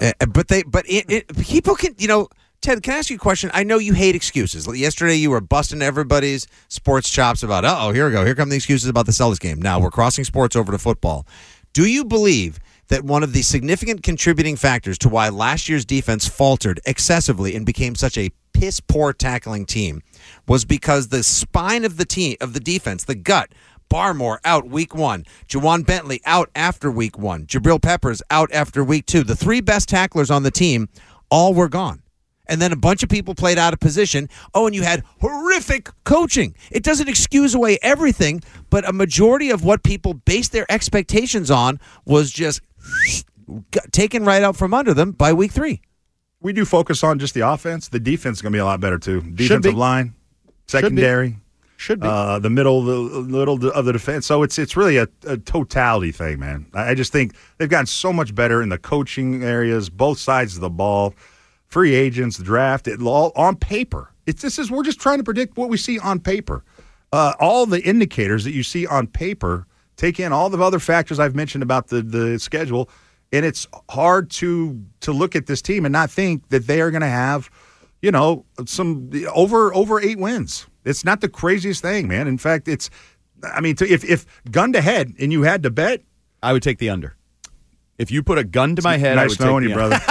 People can, Ted, can I ask you a question? I know you hate excuses. Yesterday you were busting everybody's sports chops about, here we go. Here come the excuses about the Celtics game. Now we're crossing sports over to football. Do you believe that one of the significant contributing factors to why last year's defense faltered excessively and became such a piss-poor tackling team was because the spine of the defense, the gut, Barmore out week 1, Juwan Bentley out after week 1, Jabril Peppers out after week 2. The 3 best tacklers on the team all were gone. And then a bunch of people played out of position. And you had horrific coaching. It doesn't excuse away everything, but a majority of what people based their expectations on was just taken right out from under them by week 3. We do focus on just the offense. The defense is going to be a lot better, too. Defensive line, secondary. Should be. The middle of the defense. So it's really a totality thing, man. I just think they've gotten so much better in the coaching areas, both sides of the ball. free agents, draft, it all on paper. We're just trying to predict what we see on paper. All the indicators that you see on paper take in all the other factors I've mentioned about the schedule, and it's hard to look at this team and not think that they are going to have, some over 8 wins. It's not the craziest thing, man. In fact, if gun to head and you had to bet, I would take the under. If you put a gun to my head, I would take the under. Brother.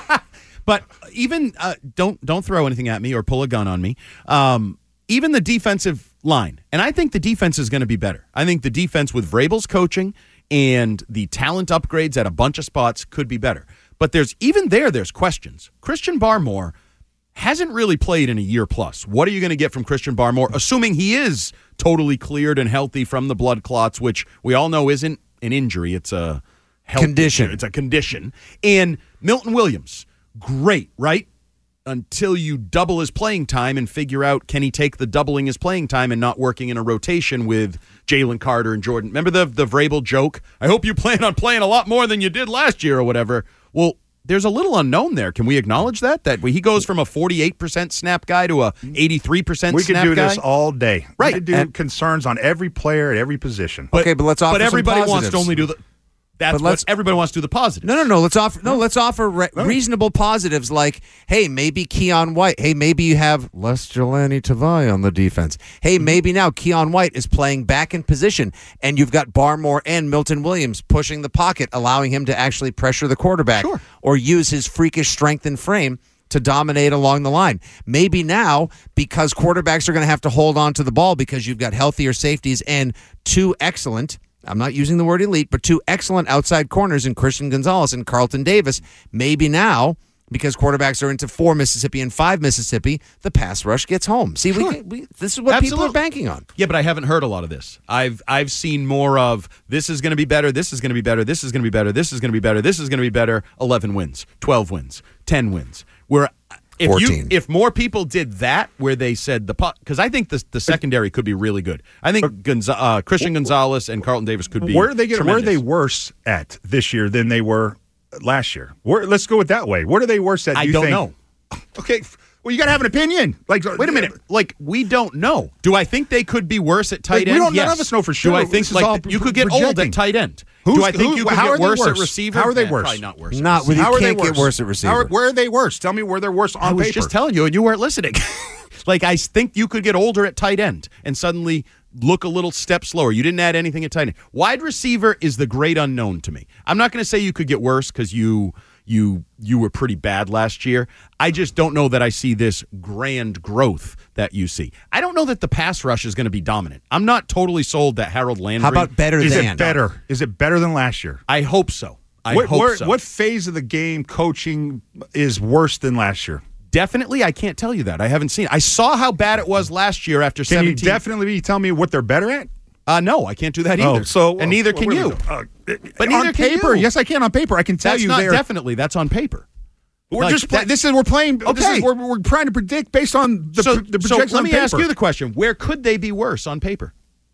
But even don't throw anything at me or pull a gun on me. Even the defensive line, and I think the defense is going to be better. I think the defense with Vrabel's coaching and the talent upgrades at a bunch of spots could be better. But there's questions. Christian Barmore hasn't really played in a year plus. What are you going to get from Christian Barmore, assuming he is totally cleared and healthy from the blood clots, which we all know isn't an injury, it's a health condition. Issue. It's a condition. And Milton Williams, great, right? Until you double his playing time and figure out, can he take the doubling his playing time and not working in a rotation with Jalen Carter and Jordan? Remember the Vrabel joke? I hope you plan on playing a lot more than you did last year or whatever. Well, there's a little unknown there. Can we acknowledge that he goes from a 48% snap guy to a 83% snap guy? We could do this all day. Right. We could do concerns on every player at every position. But let's offer. But everybody some wants to only do the. That's what everybody wants to do the positives. No. Let's offer reasonable positives like, hey, maybe Keon White. Hey, maybe you have Les Jelani Tavai on the defense. Hey, maybe now Keon White is playing back in position, and you've got Barmore and Milton Williams pushing the pocket, allowing him to actually pressure the quarterback or use his freakish strength and frame to dominate along the line. Maybe now, because quarterbacks are going to have to hold on to the ball because you've got healthier safeties and two excellent, I'm not using the word elite, but two excellent outside corners in Christian Gonzalez and Carlton Davis. Maybe now, because quarterbacks are into 4 Mississippi and 5 Mississippi, the pass rush gets home. See, this is what people are banking on. Yeah, but I haven't heard a lot of this. I've seen more of this is going to be better, this is going to be better, this is going to be better, this is going to be better, this is going to be better, 11 wins, 12 wins, 10 wins. Where if more people did that, where they said because I think the secondary could be really good. I think Christian Gonzalez and Carlton Davis could be. Where are they worse at this year than they were last year? Let's go with that way. What are they worse at? I don't know. Okay. Well, you got to have an opinion. Wait a minute. We don't know. Do I think they could be worse at tight end? None of us know for sure. Do I think you could get old at tight end? Do I think you could get worse at receiver? How are they worse? Probably not worse. You can't get worse at receiver. Where are they worse? Tell me where they're worse on paper. I was just telling you, and you weren't listening. I think you could get older at tight end and suddenly look a little step slower. You didn't add anything at tight end. Wide receiver is the great unknown to me. I'm not going to say you could get worse because you were pretty bad last year. I just don't know that I see this grand growth that you see. I don't know that the pass rush is going to be dominant. I'm not totally sold that Harold Landry. How about better is than? Is it better? Is it better than last year? I hope so. I hope so. What phase of the game coaching is worse than last year? Definitely, I can't tell you that. I haven't seen it. I saw how bad it was last year after 17. Can you definitely tell me what they're better at? No, I can't do that either. And neither can you. But neither on paper, yes, I can on paper. I can tell that's you not definitely. That's on paper. We're we're playing. Okay, we're trying to predict based on the projections on paper. So let me ask you the question: where could they be worse on paper?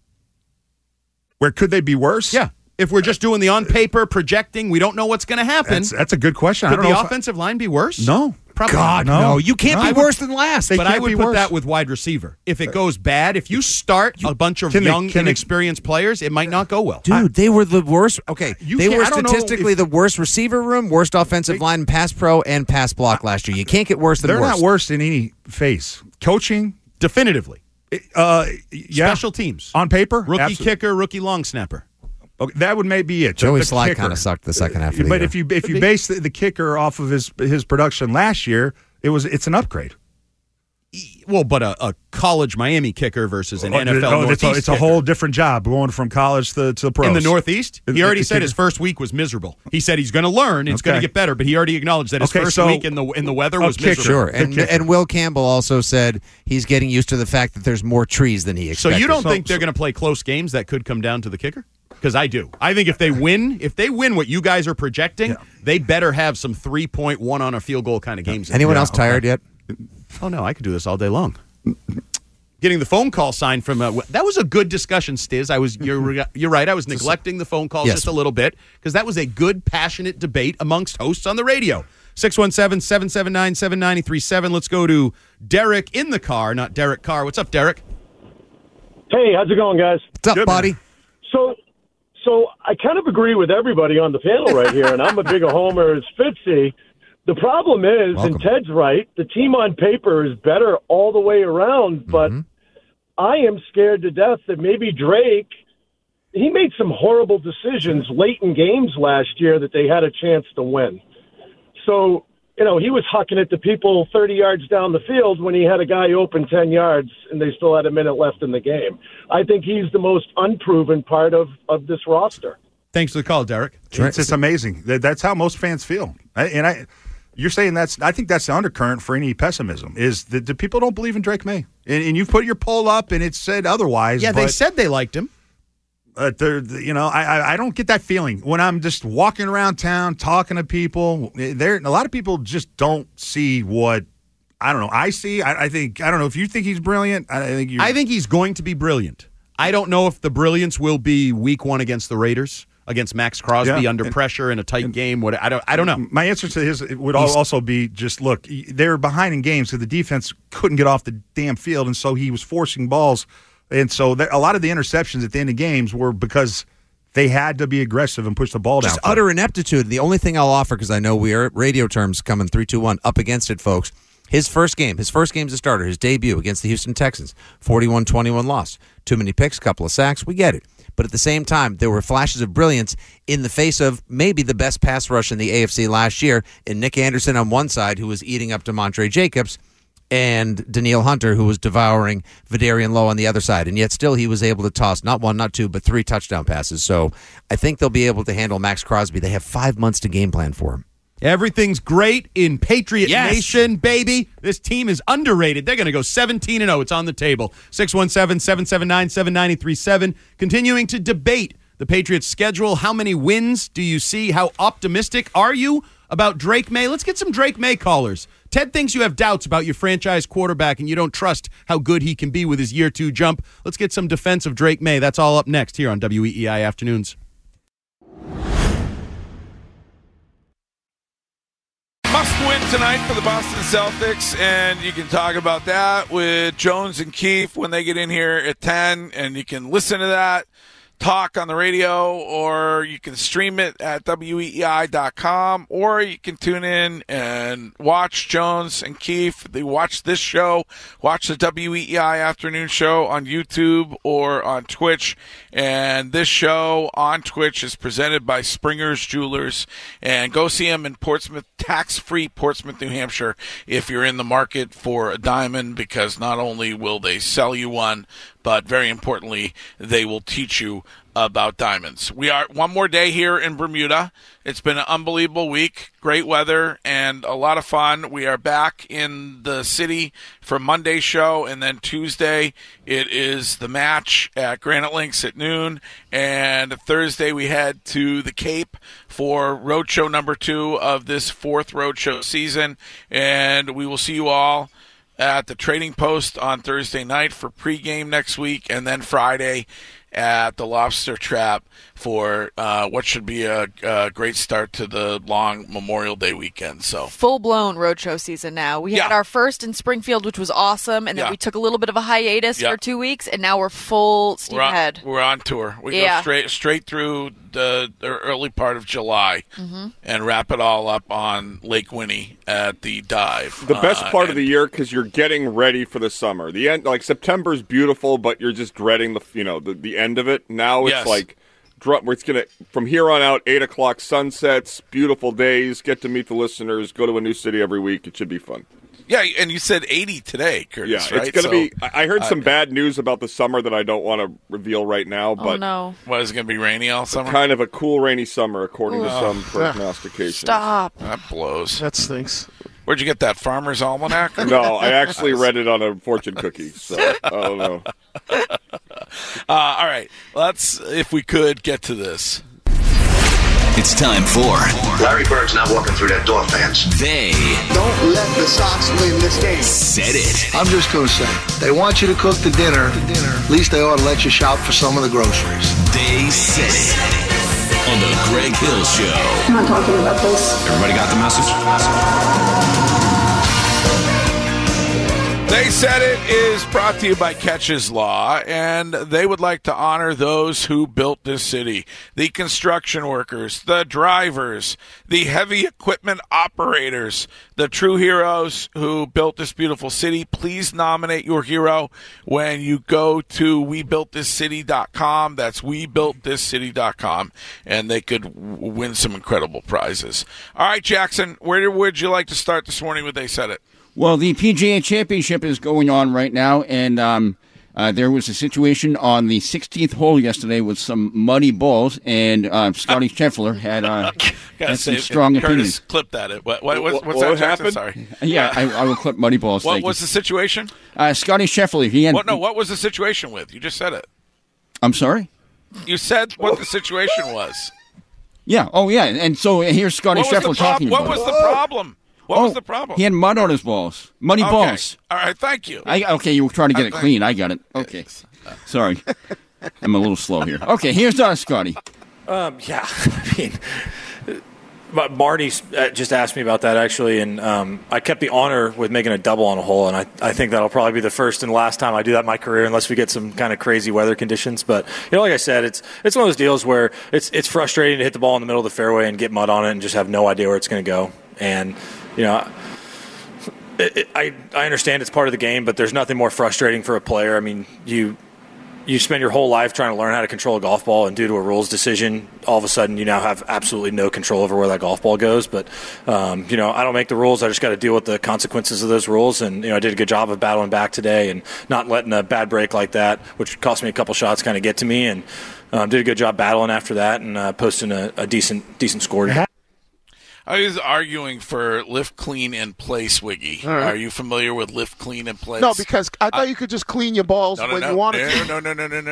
Where could they be worse? Yeah. If we're just doing the on paper projecting, we don't know what's going to happen. That's a good question. Could the offensive line be worse? No. Probably God, no. You can't be worse than last. But I would put that with wide receiver. If it goes bad, if you start a bunch of young, inexperienced players, it might not go well. Dude, they were the worst. Okay, they were statistically the worst receiver room, worst offensive line, pass pro, and pass block last year. You can't get worse than They're not worse in any phase. Coaching? Definitively. Special teams. On paper? Rookie kicker, rookie long snapper. Okay, that would maybe be it. Joey Sly kind of sucked the second half of the year. But if you base the kicker off of his production last year, it's an upgrade. Well, but a college Miami kicker versus an NFL Northeast it's a whole different job going from college to the pros. In the Northeast? He already said his first week was miserable. He said he's going to learn, it's going to get better, but he already acknowledged that his first week in the weather was miserable. Sure, and Will Campbell also said he's getting used to the fact that there's more trees than he expected. So you don't think they're going to play close games that could come down to the kicker? Because I do. I think if they win what you guys are projecting, they better have some 3-point, on a field goal kind of games. Anyone else tired yet? Oh, no, I could do this all day long. getting the phone call sign from that was a good discussion, Stiz. You're right. I was neglecting the phone calls just a little bit because that was a good, passionate debate amongst hosts on the radio. 617-779-7937. Let's go to Derek in the car, not Derek Carr. What's up, Derek? Hey, how's it going, guys? What's up, buddy? So I kind of agree with everybody on the panel right here, and I'm a big homer as Fitzy. The problem is, and Ted's right, the team on paper is better all the way around, but I am scared to death that maybe Drake, he made some horrible decisions late in games last year that they had a chance to win. So, he was hucking at the people 30 yards down the field when he had a guy open 10 yards and they still had a minute left in the game. I think he's the most unproven part of this roster. Thanks for the call, Derek. It's amazing. That's how most fans feel. You're saying I think that's the undercurrent for any pessimism is that the people don't believe in Drake May. And you put your poll up and it said otherwise. Yeah, they said they liked him. I don't get that feeling when I'm just walking around town talking to people. A lot of people just don't see what I see. I don't know if you think he's brilliant. I think he's going to be brilliant. I don't know if the brilliance will be week 1 against the Raiders, against Max Crosby under pressure in a tight game. I don't know. My answer to his would also be just look. They were behind in games, so the defense couldn't get off the damn field, and so he was forcing balls. And so a lot of the interceptions at the end of games were because they had to be aggressive and push the ball down. Just utter ineptitude. The only thing I'll offer, because I know we are at radio terms coming 3-2-1 up against it, folks. His first game as a starter, his debut against the Houston Texans, 41-21 loss. Too many picks, couple of sacks, we get it. But at the same time, there were flashes of brilliance in the face of maybe the best pass rush in the AFC last year, and Nick Anderson on one side, who was eating up DeMontre Jacobs, and Danielle Hunter, who was devouring Vidarian Lowe on the other side. And yet still he was able to toss not 1, not 2, but 3 touchdown passes. So I think they'll be able to handle Max Crosby. They have 5 months to game plan for him. Everything's great in Patriot Nation, baby. This team is underrated. They're going to go 17-0. It's on the table. 617-779-7937. Continuing to debate the Patriots' schedule. How many wins do you see? How optimistic are you about Drake May? Let's get some Drake May callers. Ted thinks you have doubts about your franchise quarterback and you don't trust how good he can be with his year 2 jump. Let's get some defense of Drake May. That's all up next here on WEEI Afternoons. Must win tonight for the Boston Celtics, and you can talk about that with Jones and Keefe when they get in here at 10, and you can listen to that talk on the radio, or you can stream it at weei.com, or you can tune in and watch Jones and Keefe. They watch this show, watch the WEEI Afternoon Show on YouTube or on Twitch. And this show on Twitch is presented by Springer's Jewelers. And go see them in Portsmouth, tax-free Portsmouth, New Hampshire, if you're in the market for a diamond, because not only will they sell you one, but very importantly, they will teach you about diamonds. We are one more day here in Bermuda. It's been an unbelievable week, great weather, and a lot of fun. We are back in the city for Monday's show, and then Tuesday it is the match at Granite Links at noon, and Thursday we head to the Cape for Roadshow number 2 of this 4th Roadshow season, and we will see you all at the Trading Post on Thursday night for pregame next week, and then Friday at the Lobster Trap for what should be a great start to the long Memorial Day weekend. So full-blown roadshow season now. We had our first in Springfield, which was awesome, and then we took a little bit of a hiatus for 2 weeks, and now we're full steam ahead. We're on tour. We go straight through the early part of July and wrap it all up on Lake Winnie at the dive. The best part of the year, because you're getting ready for the summer. The end, like September's beautiful, but you're just dreading the end of it. Now it's like it's gonna from here on out. 8 o'clock sunsets, beautiful days. Get to meet the listeners. Go to a new city every week. It should be fun. Yeah, and you said 80 today, Curtis, right? It's going to be – I heard some bad news about the summer that I don't want to reveal right now. But no. What, is it going to be rainy all summer? Kind of a cool, rainy summer, according to some prognostications. Stop. That blows. That stinks. Where'd you get that, Farmer's Almanac? No, I actually read it on a fortune cookie, so I don't know. All right, let's, if we could, get to this. It's time for Larry Bird's not walking through that door, fans. They Don't let the Sox win this game. Said it. I'm just going to say, they want you to cook the dinner. At least they ought to let you shop for some of the groceries. They said it. On the Greg Hill Show. I'm not talking about this. Everybody got the message? They Said It is brought to you by Catches Law, and they would like to honor those who built this city. The construction workers, the drivers, the heavy equipment operators, the true heroes who built this beautiful city. Please nominate your hero when you go to WeBuiltThisCity.com. That's WeBuiltThisCity.com, and they could win some incredible prizes. All right, Jackson, where would you like to start this morning with They Said It? Well, the PGA Championship is going on right now, and there was a situation on the 16th hole yesterday with some muddy balls, and Scotty Scheffler had some strong opinions. Curtis clipped at it. What's that, Jackson? Sorry. Yeah, I will clip muddy balls. What was the situation? Scotty Scheffler. He had. What was the situation with? You just said it. I'm sorry? You said what the situation was. Yeah. Oh, yeah. And so here's Scotty Scheffler talking about it. What was the problem? What was the problem? He had mud on his balls. Muddy balls. All right, thank you. Okay, you were trying to get it clean. I got it. Okay. Sorry. I'm a little slow here. Okay, here's Scotty. Yeah, I mean, Marty just asked me about that, actually, and I kept the honor with making a double on a hole, and I think that'll probably be the first and last time I do that in my career, unless we get some kind of crazy weather conditions. But, like I said, it's one of those deals where it's frustrating to hit the ball in the middle of the fairway and get mud on it and just have no idea where it's going to go. And, I understand it's part of the game, but there's nothing more frustrating for a player. I mean, you spend your whole life trying to learn how to control a golf ball, and due to a rules decision, all of a sudden you now have absolutely no control over where that golf ball goes. But, I don't make the rules. I just got to deal with the consequences of those rules. And, I did a good job of battling back today and not letting a bad break like that, which cost me a couple shots, kind of get to me. And did a good job battling after that and posting a decent score. I was arguing for lift, clean, and place, Wiggy. All right. Are you familiar with lift, clean, and place? No, because I thought you could just clean your balls when you wanted to. No.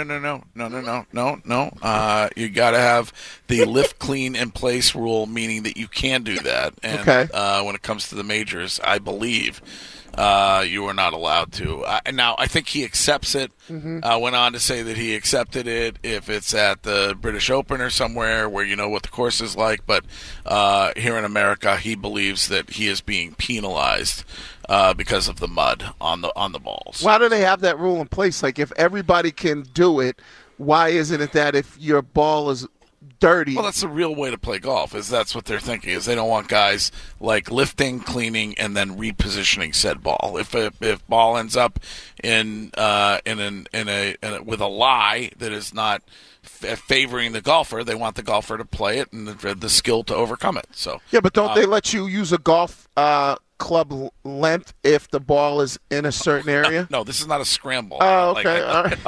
You got to have the lift, clean, and place rule, meaning that you can do that. And when it comes to the majors, I believe you are not allowed to. Now, I think he accepts it. Went on to say that he accepted it if it's at the British Open or somewhere where you know what the course is like. But here in America, he believes that he is being penalized because of the mud on the balls. Why do they have that rule in place? Like, if everybody can do it, why isn't it that if your ball is dirty? Well, that's the real way to play golf. Is that's what they're thinking? Is they don't want guys like lifting, cleaning, and then repositioning said ball. If ball ends up in with a lie that is not favoring the golfer, they want the golfer to play it and the skill to overcome it. So yeah, but don't they let you use a golf club length if the ball is in a certain area? No, this is not a scramble. Oh, okay. All right.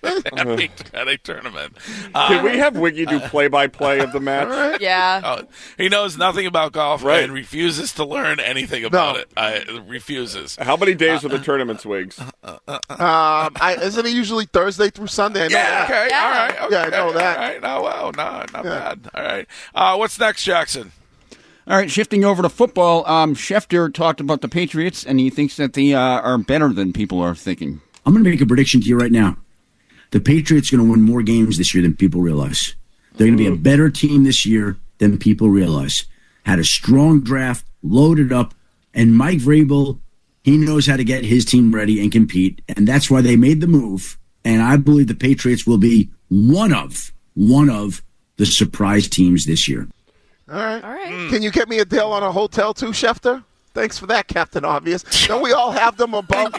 At a tournament. Can we have Wiggy do play-by-play of the match? Right. Yeah. He knoes nothing about golf and refuses to learn anything about it. Refuses. How many days are the tournaments, Wiggs? Isn't it usually Thursday through Sunday? I know that. Okay. Yeah. All right. Okay. Yeah, I know that. All right. No, well, not bad. All right. What's next, Jackson? All right, shifting over to football, Schefter talked about the Patriots, and he thinks that they are better than people are thinking. I'm going to make a prediction to you right now. The Patriots are going to win more games this year than people realize. They're going to be a better team this year than people realize. Had a strong draft, loaded up, and Mike Vrabel, he knows how to get his team ready and compete, and that's why they made the move. And I believe the Patriots will be one of the surprise teams this year. All right. Can you get me a deal on a hotel too, Schefter? Thanks for that, Captain Obvious. Don't we all have them above?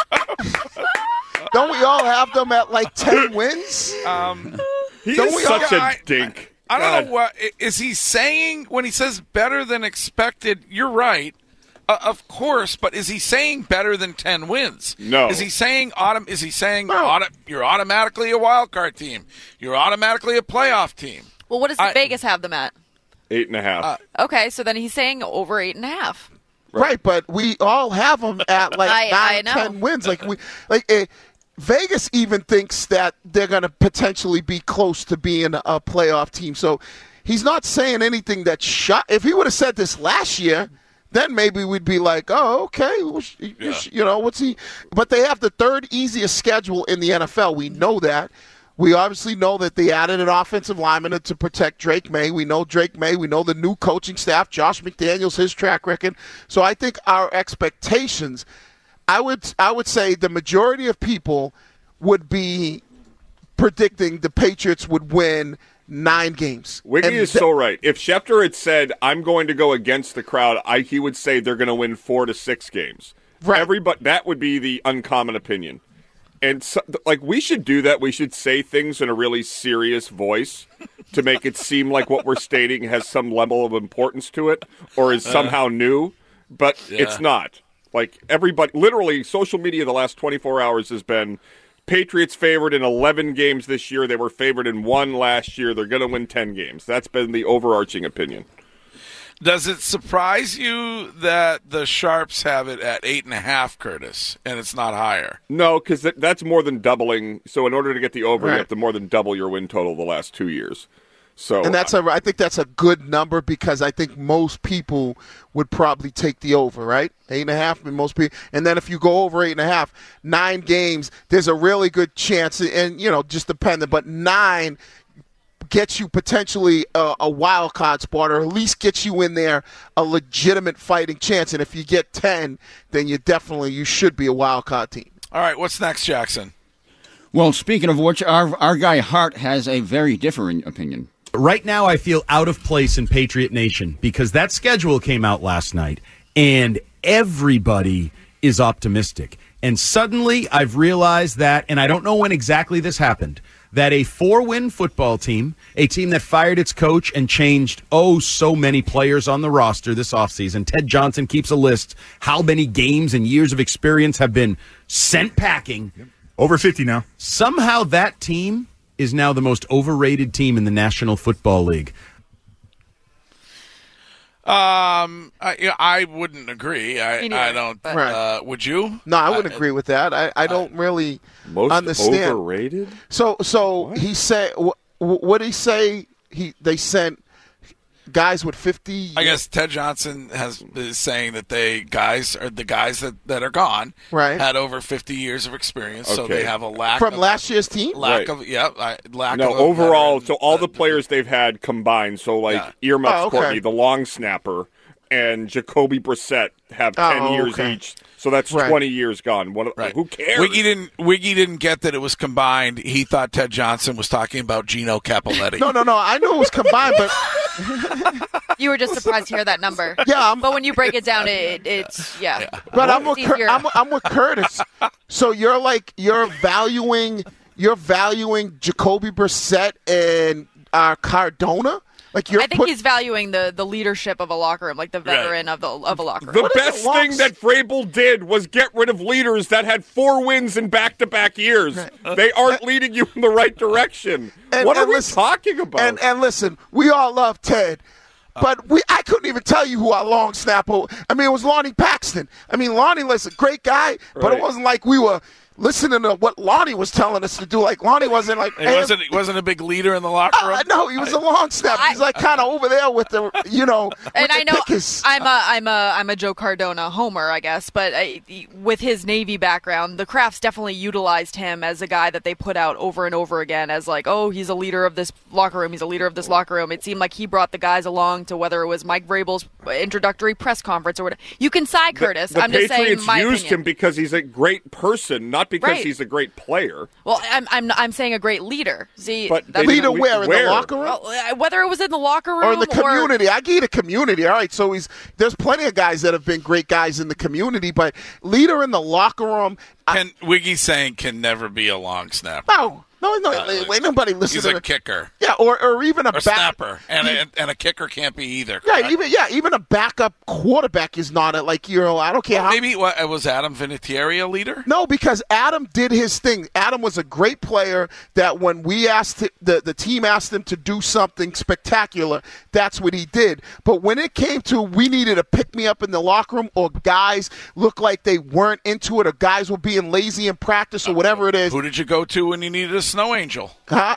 Don't we all have them at like 10 wins? He's such a dink. I don't know what is he saying when he says better than expected. You're right. Of course, but is he saying better than 10 wins? No. Is he saying you're automatically a wild card team? You're automatically a playoff team. Well, what does Vegas have them at? 8.5. Okay, so then he's saying over 8.5. Right, but we all have them at like 9-10 wins. Vegas even thinks that they're going to potentially be close to being a playoff team. So he's not saying anything that if he would have said this last year, then maybe we'd be like, oh, okay, what's he? But they have the third easiest schedule in the NFL. We know that. We obviously know that they added an offensive lineman to protect Drake May. We know Drake May. We know the new coaching staff, Josh McDaniels, his track record. So I think our expectations, I would say the majority of people would be predicting the Patriots would win 9 games. Wiggy is so right. If Schefter had said, I'm going to go against the crowd, he would say they're going to win 4 to 6 games. Right. That would be the uncommon opinion. And so, we should do that. We should say things in a really serious voice to make it seem like what we're stating has some level of importance to it or is somehow new, but it's not. Everybody, literally, social media the last 24 hours has been Patriots favored in 11 games this year. They were favored in 1 last year. They're going to win 10 games. That's been the overarching opinion. Does it surprise you that the Sharps have it at 8.5, Curtis, and it's not higher? No, because that's more than doubling. So in order to get the over, you have to more than double your win total the last 2 years. So, and I think that's a good number because I think most people would probably take the over, right? 8.5, and most people. And then if you go over 8.5, 9 games, there's a really good chance, and just dependent, but 9 gets you potentially a wild card spot, or at least gets you in there a legitimate fighting chance. And if you get 10, then you should be a wild card team. All right, what's next, Jackson? Well, speaking of which, our guy Hart has a very different opinion. Right now, I feel out of place in Patriot Nation because that schedule came out last night, and everybody is optimistic. And suddenly, I've realized that, and I don't know when exactly this happened, that a 4-win football team, a team that fired its coach and changed so many players on the roster this offseason. Ted Johnson keeps a list how many games and years of experience have been sent packing. Over 50 now. Somehow that team is now the most overrated team in the National Football League. I wouldn't agree. I don't. Would you? No, I wouldn't agree with that. I don't really understand. Overrated? So he said, what did he say? They sent guys with 50. I guess Ted Johnson is saying that the guys that are gone had over 50 years of experience, so they have a lack from last year's team. Overall, so all the players they've had combined. So Earmuffs Courtney, the long snapper, and Jacoby Brissett have 10 years each. So that's 20 years gone. Who cares? Wiggy didn't get that it was combined. He thought Ted Johnson was talking about Gino Cappelletti. No. I knew it was combined, but you were just surprised to hear that number. Yeah, but when you break it down, it's But I'm with Curtis. So you're valuing Jacoby Brissett and Cardona. I think he's valuing the leadership of a locker room, like the veteran of a locker room. The best thing that Vrabel did was get rid of leaders that had 4 wins in back-to-back years. They aren't leading you in the right direction. What are we talking about? And listen, we all love Ted. But I couldn't even tell you who our long snapper. I mean, it was Lonnie Paxton. I mean, Lonnie was a great guy, but it wasn't like we were listening to what Lonnie was telling us to do. Like Lonnie wasn't like he wasn't a big leader in the locker room. No, he was a long snapper. He's kind of over there with the And I know pickers. I'm a Joe Cardona homer, I guess, but with his Navy background, the Crafts definitely utilized him as a guy that they put out over and over again as he's a leader of this locker room. He's a leader of this locker room. It seemed like he brought the guys along to whether it was Mike Vrabel's introductory press conference or whatever. You can side Curtis. I'm just saying Patriots my used opinion. him because he's a great person, not because he's a great player. Well, I'm saying a great leader. See, leader where? In the locker room? Well, whether it was in the locker room or in the community. I give you the community. All right, so there's plenty of guys that have been great guys in the community, but leader in the locker room. Wiggy's saying can never be a long snapper. No, ain't nobody listening. He's a kicker. Yeah, or even a snapper, and a kicker can't be either. Correct? Even a backup quarterback is not I don't care how. Maybe was Adam Vinatieri a leader? No, because Adam did his thing. Adam was a great player. That when we asked the team asked him to do something spectacular, that's what he did. But when it came to we needed a pick me up in the locker room, or guys looked like they weren't into it, or guys were being lazy in practice, or whatever it is. Who did you go to when you needed a snow angel.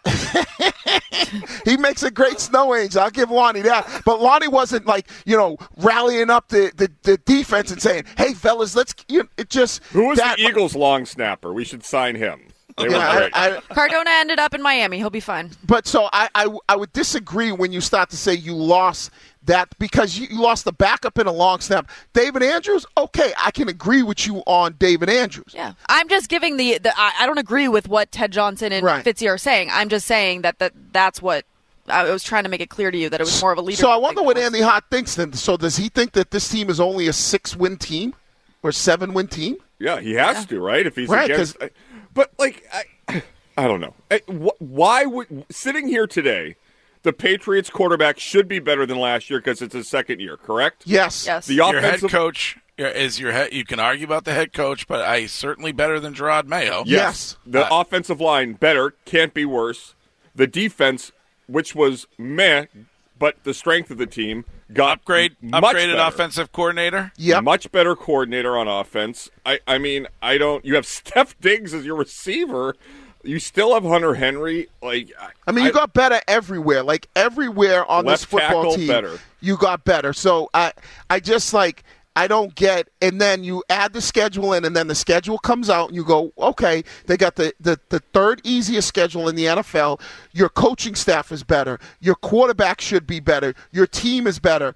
He makes a great snow angel. I'll give Lonnie that. But Lonnie wasn't rallying up the defense and saying, "Hey, fellas, let's." It just. Who was the Eagles' long snapper? We should sign him. They were great. Cardona ended up in Miami. He'll be fine. But so I would disagree when you start to say you lost that because you lost the backup in a long snap. David Andrews, okay, I can agree with you on David Andrews. Yeah, I'm just giving I don't agree with what Ted Johnson and Fitzy are saying. I'm just saying that's what I was trying to make it clear to you, that it was more of a leadership. So I wonder what Andy Hart thinks then. So does he think that this team is only a 6-win team or 7-win team? Yeah, he has to, right? If he's against. But I don't know. Why would sitting here today? The Patriots quarterback should be better than last year because it's his second year, correct? Yes. The your head coach is your head. You can argue about the head coach, but certainly better than Gerard Mayo. Yes. The offensive line, better, can't be worse. The defense, which was meh, but the strength of the team got upgraded offensive coordinator. Yeah, much better coordinator on offense. I mean, you have Steph Diggs as your receiver. You still have Hunter Henry. You got better everywhere. Everywhere on this football team, better. You got better. So I just I don't get. And then you add the schedule in, and then the schedule comes out, and you go, okay, they got the third easiest schedule in the NFL. Your coaching staff is better. Your quarterback should be better. Your team is better.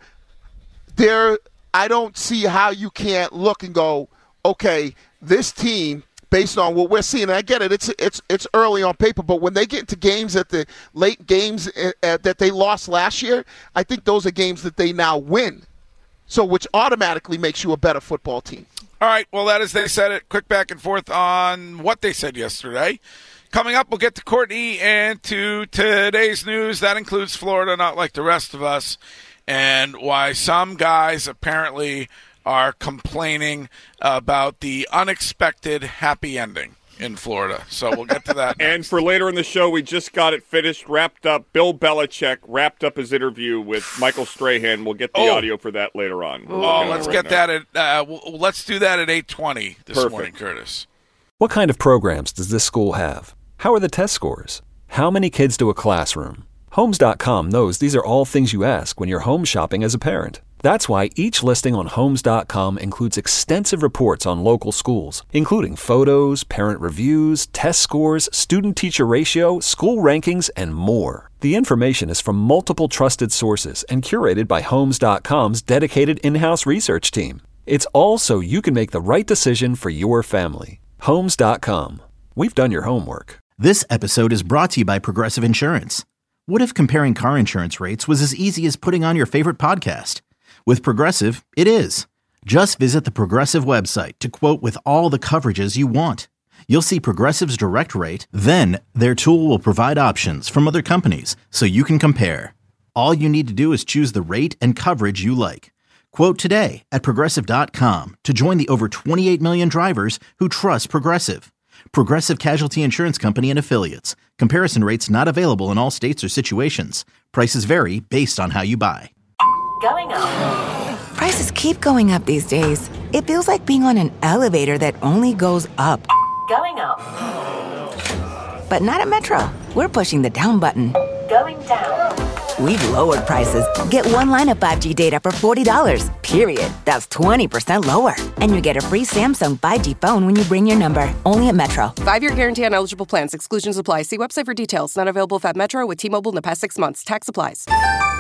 I don't see how you can't look and go, okay, this team. Based on what we're seeing, and I get it, it's early on paper, but when they get into games at the late games that they lost last year, I think those are games that they now win. So, which automatically makes you a better football team. All right, well, that is They Said It. Quick back and forth on what they said yesterday. Coming up, we'll get to Courtney and to today's news. That includes Florida, not like the rest of us, and why some guys apparently are complaining about the unexpected happy ending in Florida. So we'll get to that. And for later in the show, we just got it finished, wrapped up. Bill Belichick wrapped up his interview with Michael Strahan. We'll get the audio for that later on. Let's get that at let's do that at 8:20 this morning, Curtis. What kind of programs does this school have? How are the test scores? How many kids do a classroom? Homes.com knows these are all things you ask when you're home shopping as a parent. That's why each listing on Homes.com includes extensive reports on local schools, including photos, parent reviews, test scores, student-teacher ratio, school rankings, and more. The information is from multiple trusted sources and curated by Homes.com's dedicated in-house research team. It's all so you can make the right decision for your family. Homes.com. We've done your homework. This episode is brought to you by Progressive Insurance. What if comparing car insurance rates was as easy as putting on your favorite podcast? With Progressive, it is. Just visit the Progressive website to quote with all the coverages you want. You'll see Progressive's direct rate, then their tool will provide options from other companies so you can compare. All you need to do is choose the rate and coverage you like. Quote today at Progressive.com to join the over 28 million drivers who trust Progressive. Progressive Casualty Insurance Company and Affiliates. Comparison rates not available in all states or situations. Prices vary based on how you buy. Going up. Prices keep going up these days. It feels like being on an elevator that only goes up. Going up. But not at Metro. We're pushing the down button. Going down. We've lowered prices. Get one line of 5G data for $40, period. That's 20% lower. And you get a free Samsung 5G phone when you bring your number. Only at Metro. 5-year guarantee on eligible plans. Exclusions apply. See website for details. Not available at Metro with T-Mobile in the past 6 months. Tax applies.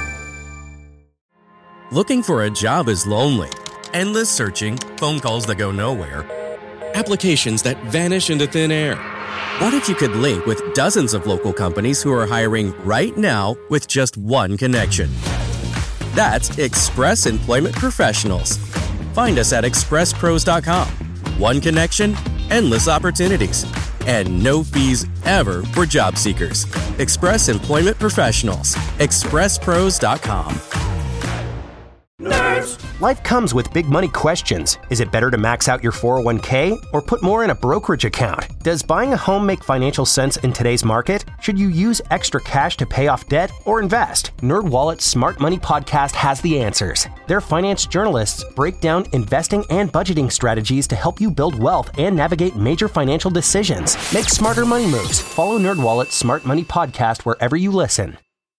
Looking for a job is lonely. Endless searching, phone calls that go nowhere, applications that vanish into thin air. What if you could link with dozens of local companies who are hiring right now with just one connection? That's Express Employment Professionals. Find us at expresspros.com. One connection, endless opportunities, and no fees ever for job seekers. Express Employment Professionals. expresspros.com. Nerds. Life comes with big money questions. Is it better to max out your 401k or put more in a brokerage account? Does buying a home make financial sense in today's market? Should you use extra cash to pay off debt or invest? NerdWallet's Smart Money Podcast has the answers. Their finance journalists break down investing and budgeting strategies to help you build wealth and navigate major financial decisions. Make smarter money moves. Follow NerdWallet's Smart Money Podcast wherever you listen.